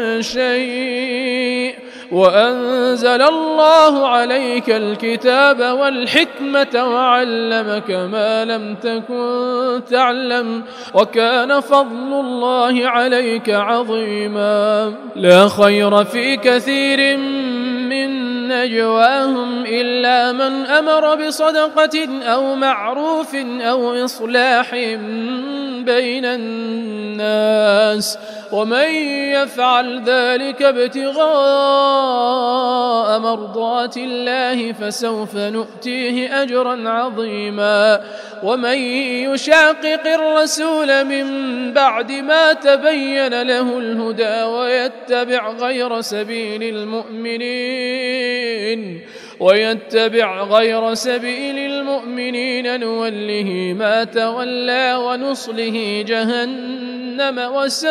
S1: شيء وأنزل الله عليك الكتاب والحكمة وعلمك ما لم تكن تعلم وكان فضل الله عليك عظيما لا خير في كثير من نجواهم إلا من أمر بصدقة أو معروف أو إصلاح بين الناس ومن يفعل ذلك ابتغاء مرضات الله فسوف نؤتيه أجرا عظيما ومن يشاقق الرسول من بعد ما تبين له الهدى ويتبع غير سبيل المؤمنين ويتبع غير سبيل المؤمنين نوله ما تولى ونصله جهنم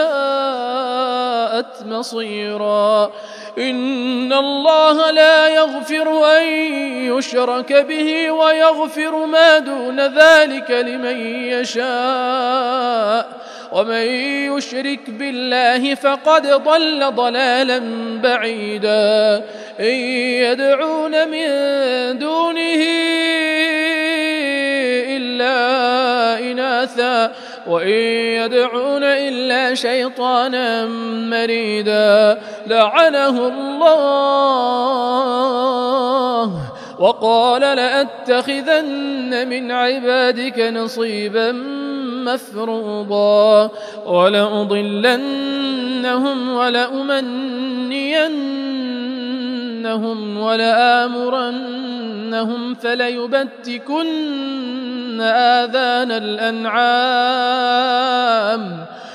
S1: وساءت مصيرا إن الله لا يغفر أن يشرك به ويغفر ما دون ذلك لمن يشاء ومن يشرك بالله فقد ضل ضلالا بعيدا إن يدعون من دونه إلا إناثا وإن يدعون إلا شيطانا مريدا لعنه الله وقال لأتخذن من عبادك نصيبا مفروضا ولأضلنهم ولأمنينهم ولآمرنهم فليبتكن آذان الأنعام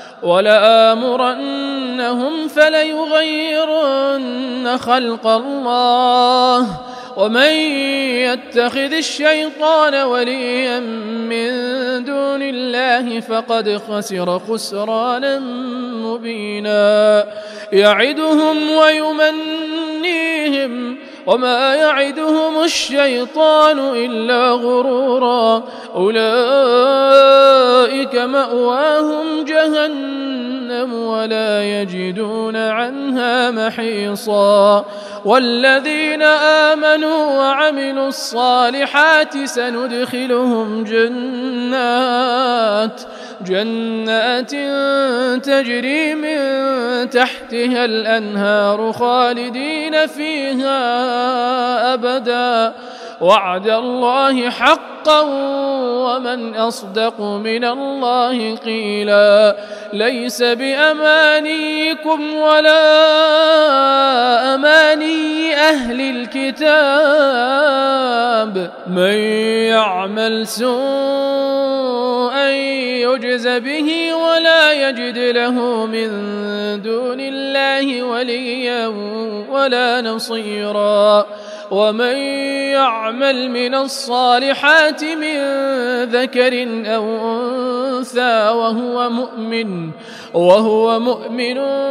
S1: ولآمرنهم فليغيرن خلق الله ومن يتخذ الشيطان وليا من دون الله فقد خسر خسرانا مبينا يعدهم ويمنيهم وما يعدهم الشيطان إلا غرورا أولئك مأواهم جهنم ولا يجدون عنها محيصا والذين آمنوا وعملوا الصالحات سندخلهم جنات جنات تجري من تحتها الأنهار خالدين فيها أبدا وعد الله حقا ومن أصدق من الله قيلا ليس بأمانيكم ولا أماني أهل الكتاب من يعمل سوءا يجز به ولا يجد له من دون الله وليا ولا نصيرا ومن يعمل من الصالحات من ذكر أو أنثى وهو مؤمن وهو مؤمن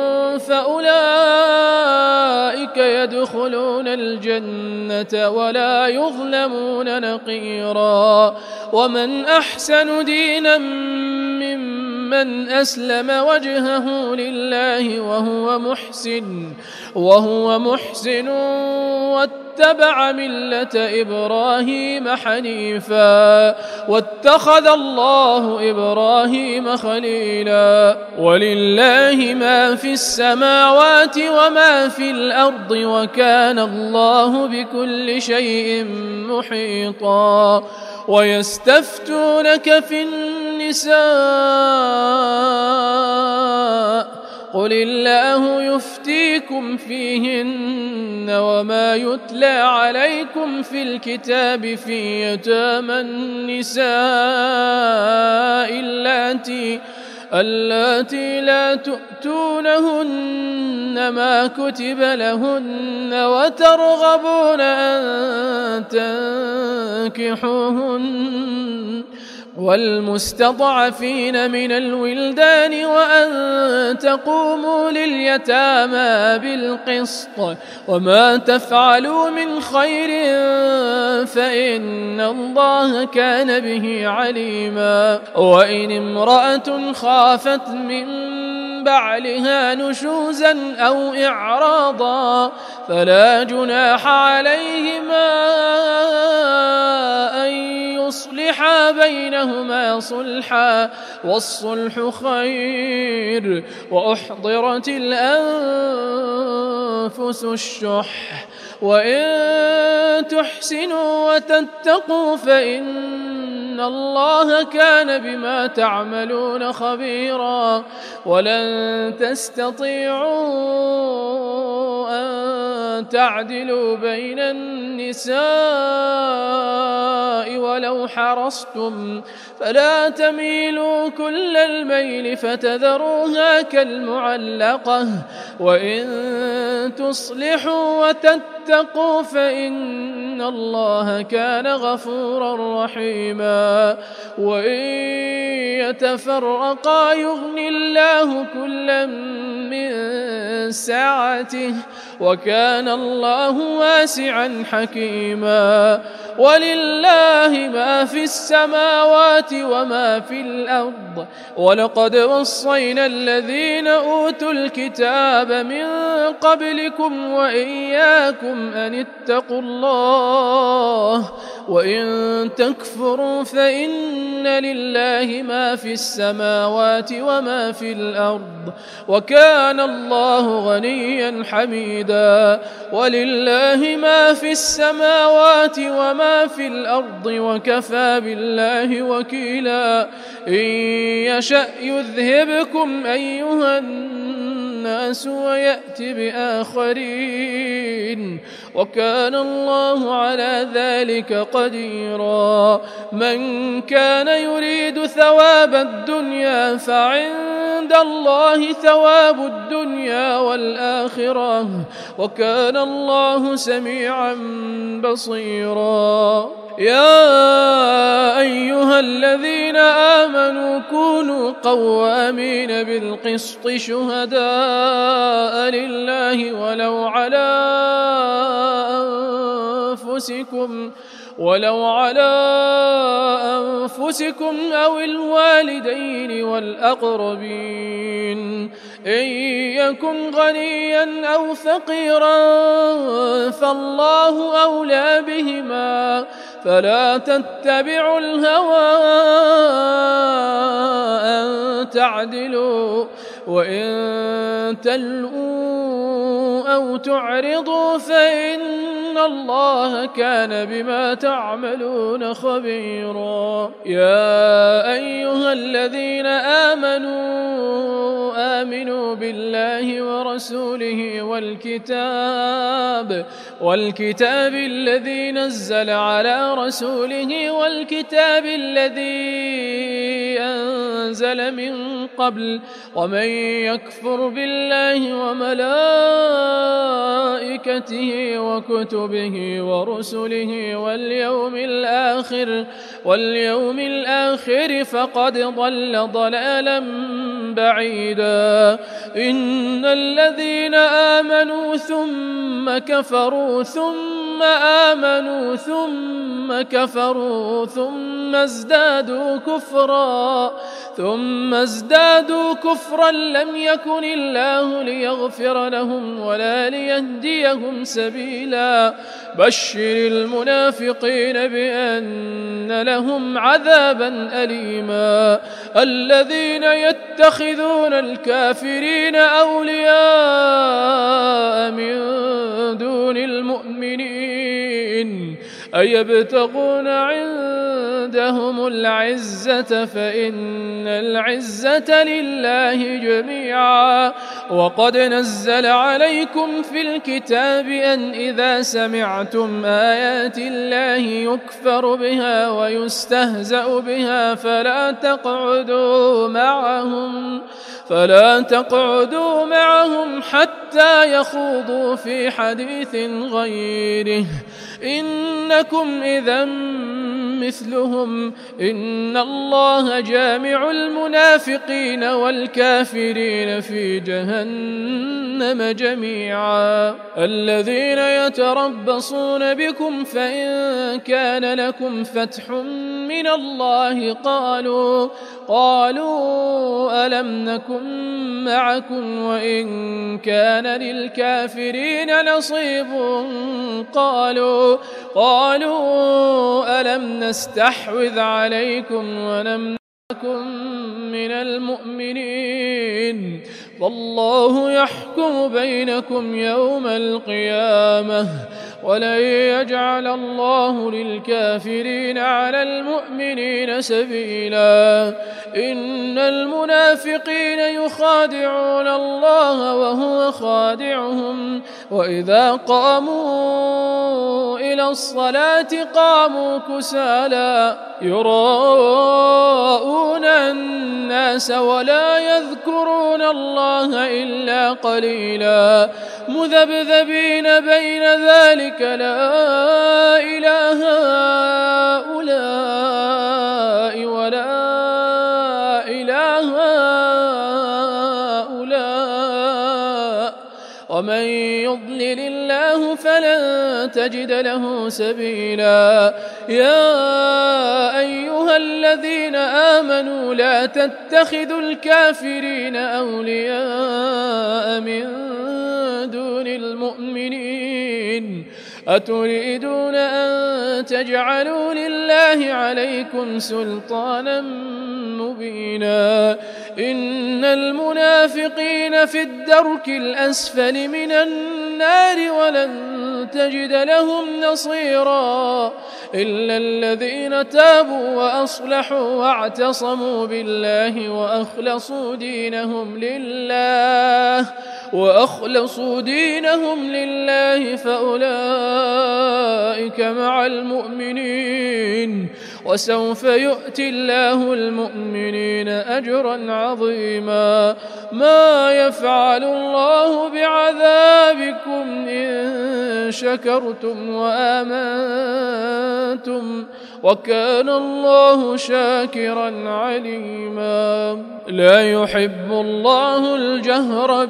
S1: فأولئك يدخلون الجنة ولا يظلمون نقيرا ومن أحسن دينا ممن أسلم وجهه لله وهو محسن وهو محسن واتبع ملة إبراهيم حنيفا واتخذ الله إبراهيم خليلا ولله ما في السماوات وما في الأرض وكان الله بكل شيء محيطا ويستفتونك في النساء قل الله يفتيكم فيهن وما يتلى عليكم في الكتاب في يتامى النساء اللاتي اللاتي لا تؤتونهن ما كتب لهن وترغبون أن تنكحوهن والمستضعفين من الولدان وأن تقوموا لليتامى بالقسط وما تفعلوا من خير فإن الله كان به عليما وإن امرأة خافت من بعلها نشوزا أو إعراضا فلا جناح عليهما أن يصلحا بينهما صلحا والصلح خير وأحضرت الأنفس الشح وإن تحسنوا وتتقوا فإن الله كان بما تعملون خبيرا ولن تستطيعوا أن تعدلوا بين النساء ولو حرصتم فلا تميلوا كل الميل فتذروها كالمعلقة وإن تصلحوا وتتقوا فإن الله كان غفورا رحيما وإن يتفرقا يغن الله كلا من سعته وكان الله واسعا حكيما ولله ما في السماوات وما في الأرض ولقد وصينا الذين أوتوا الكتاب من قبلكم وإياكم أن اتقوا الله وإن تكفروا فإن لله ما في السماوات وما في الأرض وكان الله غنيا حميدا ولله ما في السماوات وما في الأرض وكفى بالله وكيلا إن يشأ يذهبكم أيها الناس ويأت بآخرين وكان الله على ذلك قديرا من كان يريد ثواب الدنيا فعند الله ثواب الدنيا والآخرة وكان الله سميعا بصيرا يا أيها الذين آمنوا كونوا قوامين بالقسط شهداء لله ولو على أنفسكم ولو على أنفسكم أو الوالدين والأقربين إن يكن غنيا أو فقيرا فالله أولى بهما فلا تتبعوا الهوى أن تعدلوا وإن تلؤوا أو تعرضوا فإن الله كان بما تعملون خبيرا. يا أيها الذين آمنوا آمنوا بالله ورسوله والكتاب والكتاب الذي نزل على رسوله والكتاب الذي أنزل من قبل، ومن يكفر بالله وملائكته وكتبه ورسله واليوم الآخر واليوم الآخر فقد ضل ضلالا بعيدا. إن الذين آمنوا ثم كفروا ثم آمنوا ثم كفروا ثم ازدادوا كفرا ثم ازدادوا كفرا لم يكن الله ليغفر لهم ولا ليهديهم سبيلا. بشر المنافقين بأن لهم عذابا أليما. الذين يتخذون الكافرين أولياء من دون المؤمنين أيبتغون عندهم العزة فإن العزة لله جميعا. وقد نزل عليكم في الكتاب أن إذا سمعتم آيات الله يكفر بها ويستهزأ بها فلا تقعدوا معهم فلا تقعدوا معهم حتى يخوضوا في حديث غيره إنكم إذا مثلهم. إن الله جامع المنافقين والكافرين في جهنم جميعا. الذين يتربصون بكم فإن كان لكم فتح من الله قالوا قالوا ألم نكن معكم وإن كان للكافرين نصيب قالوا قالوا ألم نستحوذ عليكم ونمنعكم من المؤمنين فالله يحكم بينكم يوم القيامة ولن يجعل الله للكافرين على المؤمنين سبيلا. إن المنافقين يخادعون الله وهو خادعهم وإذا قاموا إلى الصلاة قاموا كسالى يراءون الناس ولا يذكرون الله إلا قليلا مذبذبين بين ذلك لا إله هؤلاء ولا إله هؤلاء ومن يضلل الله فلن تجد له سبيلا. يا أيها الذين آمنوا لا تتخذوا الكافرين أولياء من دون المؤمنين أتريدون أن تجعلوا لله عليكم سلطانا مبينا. إن المنافقين في الدرك الأسفل من النار ولن تجد لهم نصيرا إلا الذين تابوا وأصلحوا واعتصموا بالله وأخلصوا دينهم لله وأخلصوا دينهم لله فأولئك مع المؤمنين وسوف يؤتي الله المؤمنين أجرا عظيما. ما يفعل الله بعذابكم إن شكرتم وآمنتم وكان الله شاكرا عليما. لا يحب الله الجهر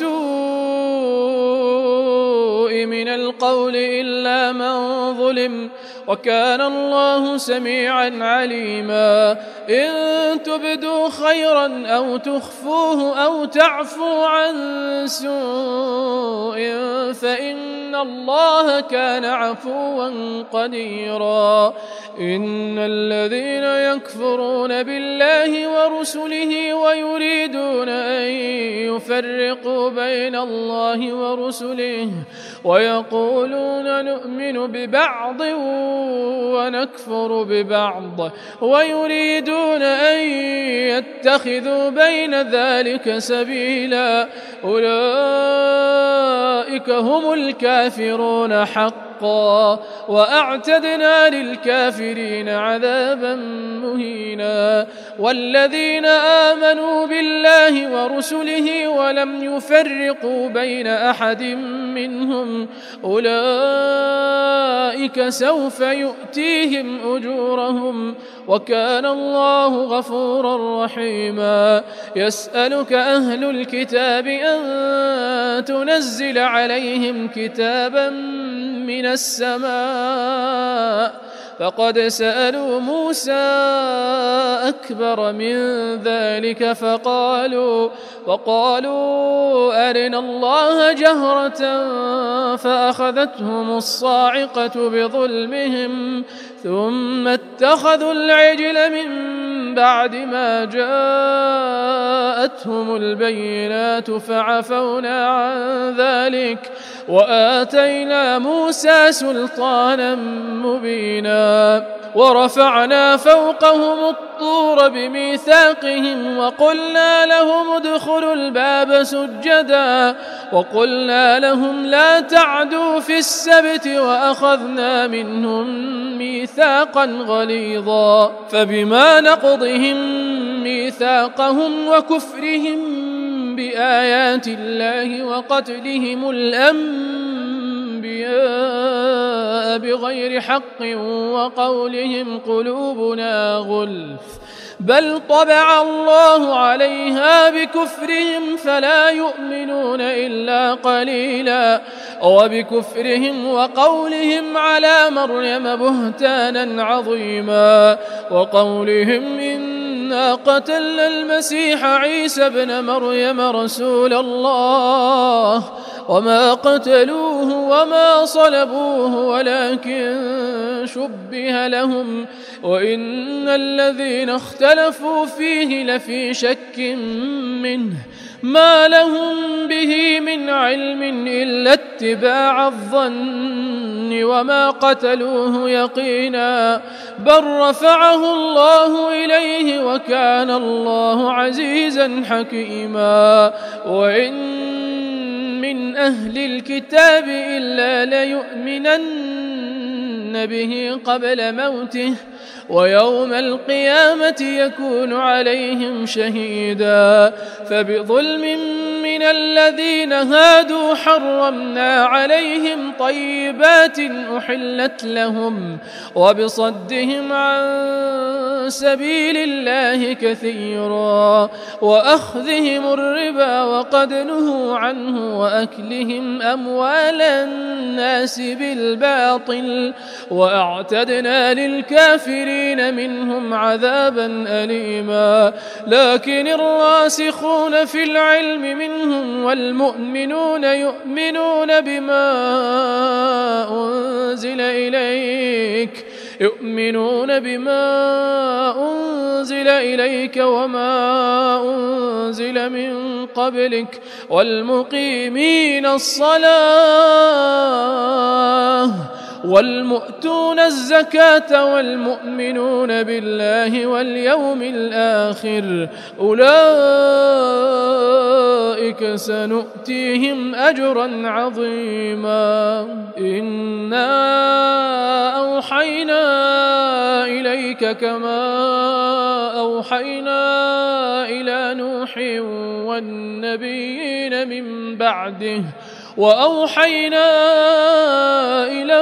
S1: بالسوء من القول إلا من ظلم وكان الله سميعا عليما. إن تبدوا خيرا أو تخفوه أو تعفو عن سوء فإن إن الله كان عفوا قديرا. إن الذين يكفرون بالله ورسله ويريدون أن يفرقوا بين الله ورسله ويقولون نؤمن ببعض ونكفر ببعض ويريدون أن يتخذوا بين ذلك سبيلا أولئك هم الكافرون حقا وأعتدنا للكافرين عذابا مهينا. والذين آمنوا بالله ورسله ولم يفرقوا بين أحد منهم أولئك سوف يؤتيهم أجورهم وكان الله غفورا رحيما. يسألك أهل الكتاب أن تنزل عليهم كتابا من السماء فقد سألوا موسى أكبر من ذلك فقالوا وقالوا أرنا الله جهرة فأخذتهم الصاعقة بظلمهم ثم اتخذوا العجل من بعد ما جاءتهم البينات فعفونا عن ذلك وآتينا موسى سلطانا مبينا. ورفعنا فوقهم الطور بميثاقهم وقلنا لهم ادخلوا الباب سجدا وقلنا لهم لا تعدوا في السبت وأخذنا منهم ميثاقا غليظا. فبما نقضهم ميثاقهم وكفرهم بآيات الله وقتلهم الأنبياء بغير حق وقولهم قلوبنا غلف بل طبع الله عليها بكفرهم فلا يؤمنون إلا قليلا. وبكفرهم وقولهم على مريم بهتانا عظيما وقولهم إنا قتلنا المسيح عيسى ابن مريم رسول الله وما قتلوه وما صلبوه ولكن شبه لهم وإن الذين اختلفوا فيه لفي شك منه ما لهم به من علم إلا اتباع الظن وما قتلوه يقينا بل رفعه الله إليه وكان الله عزيزا حكيما. وإن من أهل الكتاب إلا ليؤمنن به قبل موته ويوم القيامة يكون عليهم شهيدا. فبظلم من الذين هادوا حرمنا عليهم طيبات أحلت لهم وبصدهم عن سبيل الله كثيرا وأخذهم الربا وقد نهوا عنه وأكلهم أموال الناس بالباطل وأعتدنا للكافرين منهم عذابا أليما. لكن الراسخون في العلم منهم والمؤمنون يؤمنون بما أنزل إليك يؤمنون بما أنزل إليك وما أنزل من قبلك والمقيمين الصلاة والمؤتون الزكاة والمؤمنون بالله واليوم الآخر أولئك سنؤتيهم أجرا عظيما. إنا أوحينا إليك كما أوحينا إلى نوح والنبيين من بعده وأوحينا إلى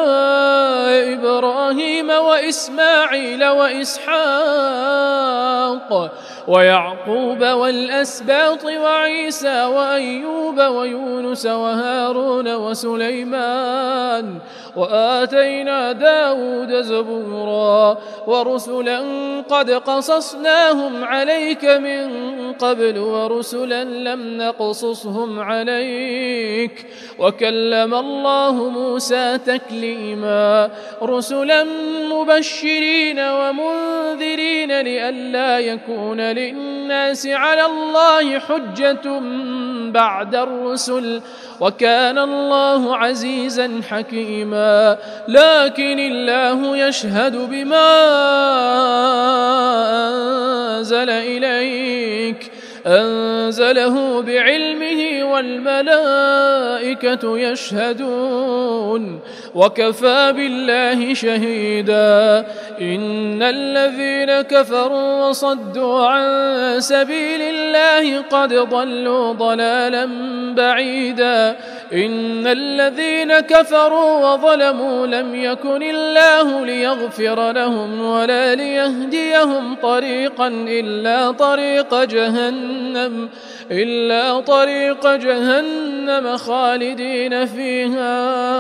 S1: إبراهيم وإسماعيل وإسحاق ويعقوب والأسباط وعيسى وأيوب ويونس وهارون وسليمان وآتينا داود زبورا ورسلا قد قصصناهم عليك من قبل ورسلا لم نقصصهم عليك وكلم الله موسى تكليما رسلا مبشرين ومنذرين لئلا يكون للناس على الله حجة بعد الرسل وكان الله عزيزا حكيما لكن الله يشهد بما أنزل إليك أنزله بعلمه والملائكة يشهدون وكفى بالله شهيدا إن الذين كفروا وصدوا عن سبيل الله قد ضلوا ضلالا بعيدا إن الذين كفروا وظلموا لم يكن الله ليغفر لهم ولا ليهديهم طريقا إلا طريق جهنم إلا طريق جهنم خالدين فيها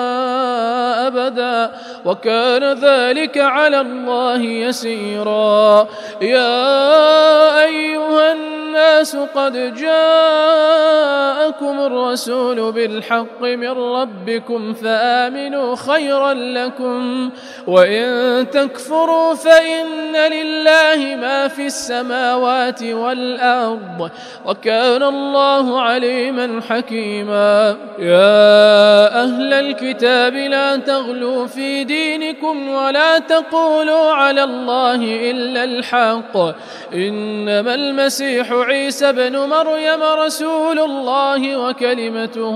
S1: أبدا وكان ذلك على الله يسيرا يا أيها الناس قد جاءكم الرسول بالحق من ربكم فآمنوا خيرا لكم وإن تكفروا فإن لله ما في السماوات والأرض وكان الله عليما حكيما يا أهل الكتاب لا تغلوا في دينكم ولا تقولوا على الله إلا الحق إنما المسيح عيسى بن مريم رسول الله وكلمته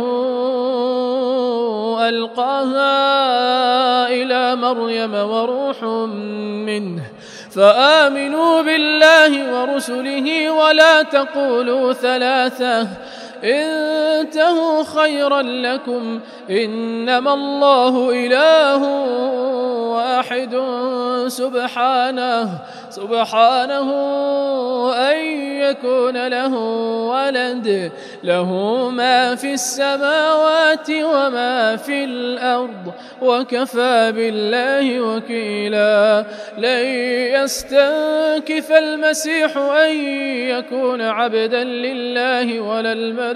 S1: ألقاها إلى مريم وروح منه فآمنوا بالله ورسله ولا تقولوا ثلاثة انتهوا خيرا لكم إنما الله إله واحد سبحانه سبحانه أن يكون له ولد له ما في السماوات وما في الأرض وكفى بالله وكيلا لن يستنكف المسيح أن يكون عبدا لله ولا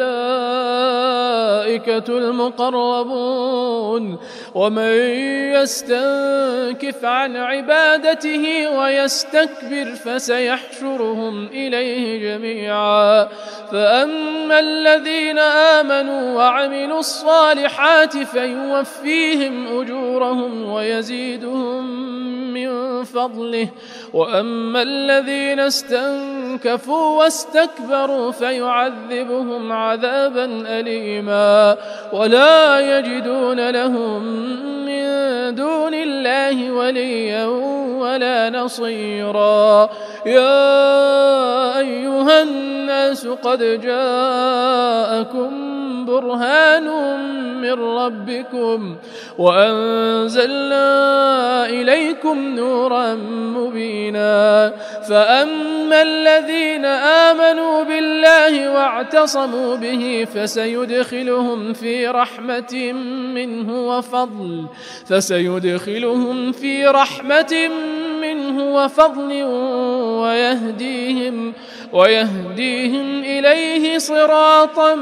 S1: الملائكة المقربون ومن يستنكف عن عبادته ويستكبر فسيحشرهم إليه جميعا فأما الذين آمنوا وعملوا الصالحات فيوفيهم أجورهم ويزيدهم من فضله وأما الذين استنكفوا واستكبروا فيعذبهم عذابا أليما ولا يجدون لهم من دون الله وليا ولا نصيرا يا أيها الناس قد جاءكم برهان من ربكم وأنزلنا إليكم نورا مبينا فأما الذين آمنوا بالله واعتصموا به فسيدخلهم في رحمة منه وفضل فسيدخلهم في رحمة منه وفضل ويهديهم ويهديهم إليه صراطا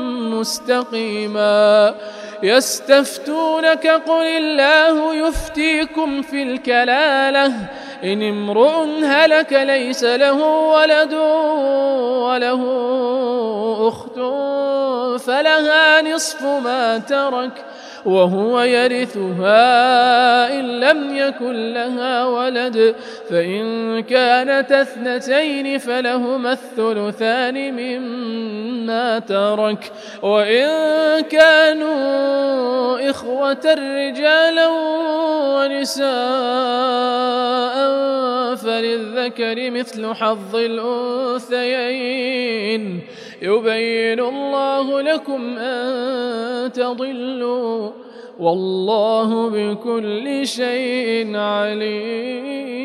S1: مستقيما يستفتونك قل الله يفتيكم في الكلالة إن امرؤ هلك ليس له ولد وله أخت فلها نصف ما ترك وهو يرثها إن لم يكن لها ولد فإن كانت اثنتين فلهما الثلثان مما ترك وإن كانوا إخوة رجالا ونساء فللذكر مثل حظ الأنثيين يبين الله لكم أن تضلوا والله بكل شيء عليم.